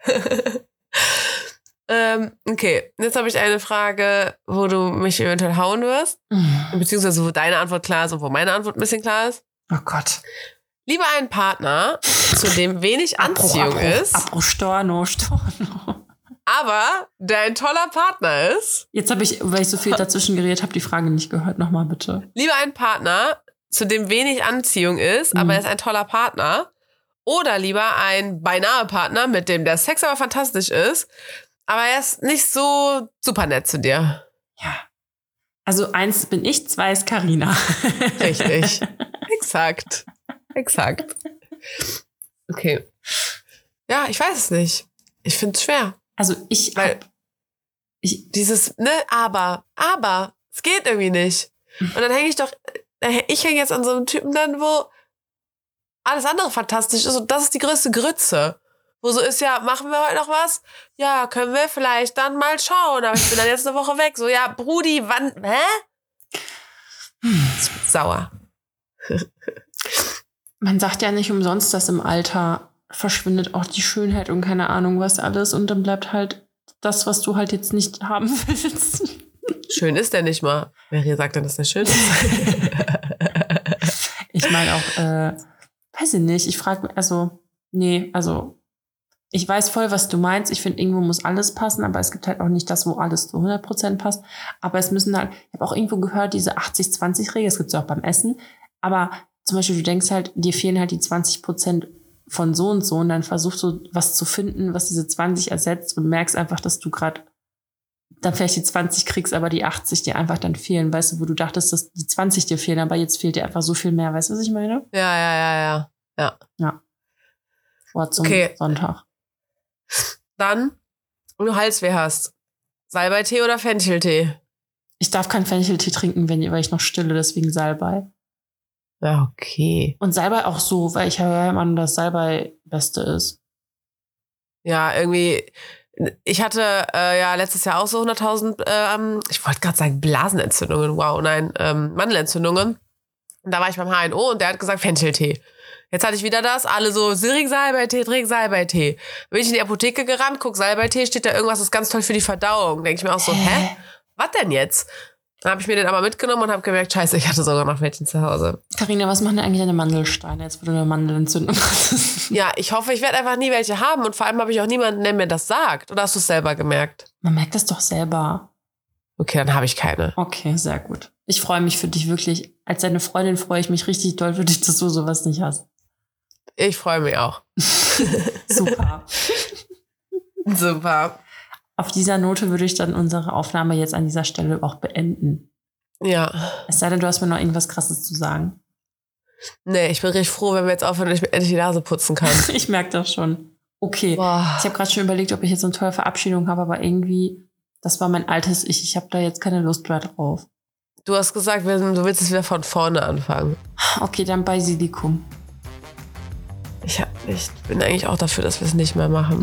ähm, okay, jetzt habe ich eine Frage, wo du mich eventuell hauen wirst. Mhm. Beziehungsweise wo deine Antwort klar ist und wo meine Antwort ein bisschen klar ist. Oh Gott. Lieber einen Partner, zu dem wenig Anziehung Abbruch, Abbruch, ist. Abbruch, Storno, Storno. Aber der ein toller Partner ist. Jetzt habe ich, weil ich so viel dazwischen geredet habe, die Frage nicht gehört. Nochmal bitte. Lieber einen Partner, zu dem wenig Anziehung ist, mhm. aber er ist ein toller Partner. Oder lieber ein beinahe Partner, mit dem der Sex aber fantastisch ist, aber er ist nicht so super nett zu dir. Ja. Also eins bin ich, zwei ist Carina. Richtig. Exakt. Exakt. Okay. Ja, ich weiß es nicht. Ich finde es schwer. Also ich, Weil hab, ich dieses, ne, aber, aber, es geht irgendwie nicht. Und dann hänge ich doch, ich hänge jetzt an so einem Typen dann, wo alles andere fantastisch ist und das ist die größte Grütze. Wo so ist, ja, machen wir heute noch was? Ja, können wir vielleicht dann mal schauen, aber ich bin dann jetzt eine Woche weg. So, ja, Brudi, wann, hä? Ich bin sauer. Man sagt ja nicht umsonst, dass im Alter verschwindet auch die Schönheit und keine Ahnung was alles und dann bleibt halt das, was du halt jetzt nicht haben willst. Schön ist der nicht mal. Wer sagt denn, dass der schön ist? Ich meine auch, äh, weiß ich nicht, ich frage, also, nee, also, ich weiß voll, was du meinst. Ich finde, irgendwo muss alles passen, aber es gibt halt auch nicht das, wo alles zu hundert Prozent passt. Aber es müssen halt, ich habe auch irgendwo gehört, diese achtzig zwanzig Regel, das gibt es ja auch beim Essen, aber zum Beispiel, du denkst halt, dir fehlen halt die zwanzig Prozent von so und so und dann versuchst du was zu finden, was diese zwanzig ersetzt und merkst einfach, dass du gerade dann vielleicht die zwanzig kriegst, aber die achtzig dir einfach dann fehlen, weißt du, wo du dachtest, dass die zwanzig dir fehlen, aber jetzt fehlt dir einfach so viel mehr, weißt du, was ich meine? Ja, ja, ja, ja. Ja. Ja. Vor zum okay. Sonntag. Dann, wenn du Halsweh hast, Salbeitee oder Fencheltee? Ich darf keinen Fencheltee trinken, wenn, weil ich noch stille, deswegen Salbei. Ja, okay. Und Salbei auch so, weil ich höre immer, dass Salbei Beste ist. Ja, irgendwie, ich hatte äh, ja letztes Jahr auch so hunderttausend, ähm, ich wollte gerade sagen Blasenentzündungen, wow, nein, ähm, Mandelentzündungen. Und da war ich beim H N O und der hat gesagt Fencheltee. Jetzt hatte ich wieder das, alle so, trink Salbeitee, trink Salbeitee. Bin ich in die Apotheke gerannt, guck Salbeitee, steht da irgendwas, das ist ganz toll für die Verdauung. Denke ich mir auch so, hä? hä? Was denn jetzt? Dann habe ich mir den aber mitgenommen und habe gemerkt, scheiße, ich hatte sogar noch welchen zu Hause. Carina, was machen denn eigentlich deine Mandelsteine, jetzt wo du eine Mandelentzündung hast? Ja, ich hoffe, ich werde einfach nie welche haben und vor allem habe ich auch niemanden, der mir das sagt. Oder hast du es selber gemerkt? Man merkt das doch selber. Okay, dann habe ich keine. Okay, sehr gut. Ich freue mich für dich wirklich. Als deine Freundin freue ich mich richtig doll für dich, dass du sowas nicht hast. Ich freue mich auch. Super. Super. Auf dieser Note würde ich dann unsere Aufnahme jetzt an dieser Stelle auch beenden. Ja. Es sei denn, du hast mir noch irgendwas Krasses zu sagen. Nee, ich bin richtig froh, wenn wir jetzt aufhören und ich mir endlich die Nase putzen kann. Ich merke das schon. Okay. Boah. Ich habe gerade schon überlegt, ob ich jetzt so eine tolle Verabschiedung habe, aber irgendwie, das war mein altes Ich. Ich habe da jetzt keine Lust mehr drauf. Du hast gesagt, du willst es wieder von vorne anfangen. Okay, dann Basilikum. Ich, hab, ich bin eigentlich auch dafür, dass wir es nicht mehr machen.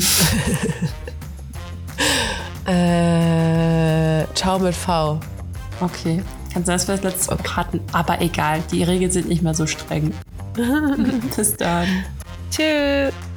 äh, ciao mit V. Okay. Kann sein, dass wir das letzte Mal hatten, aber egal. Die Regeln sind nicht mehr so streng. Bis dann. Tschüss.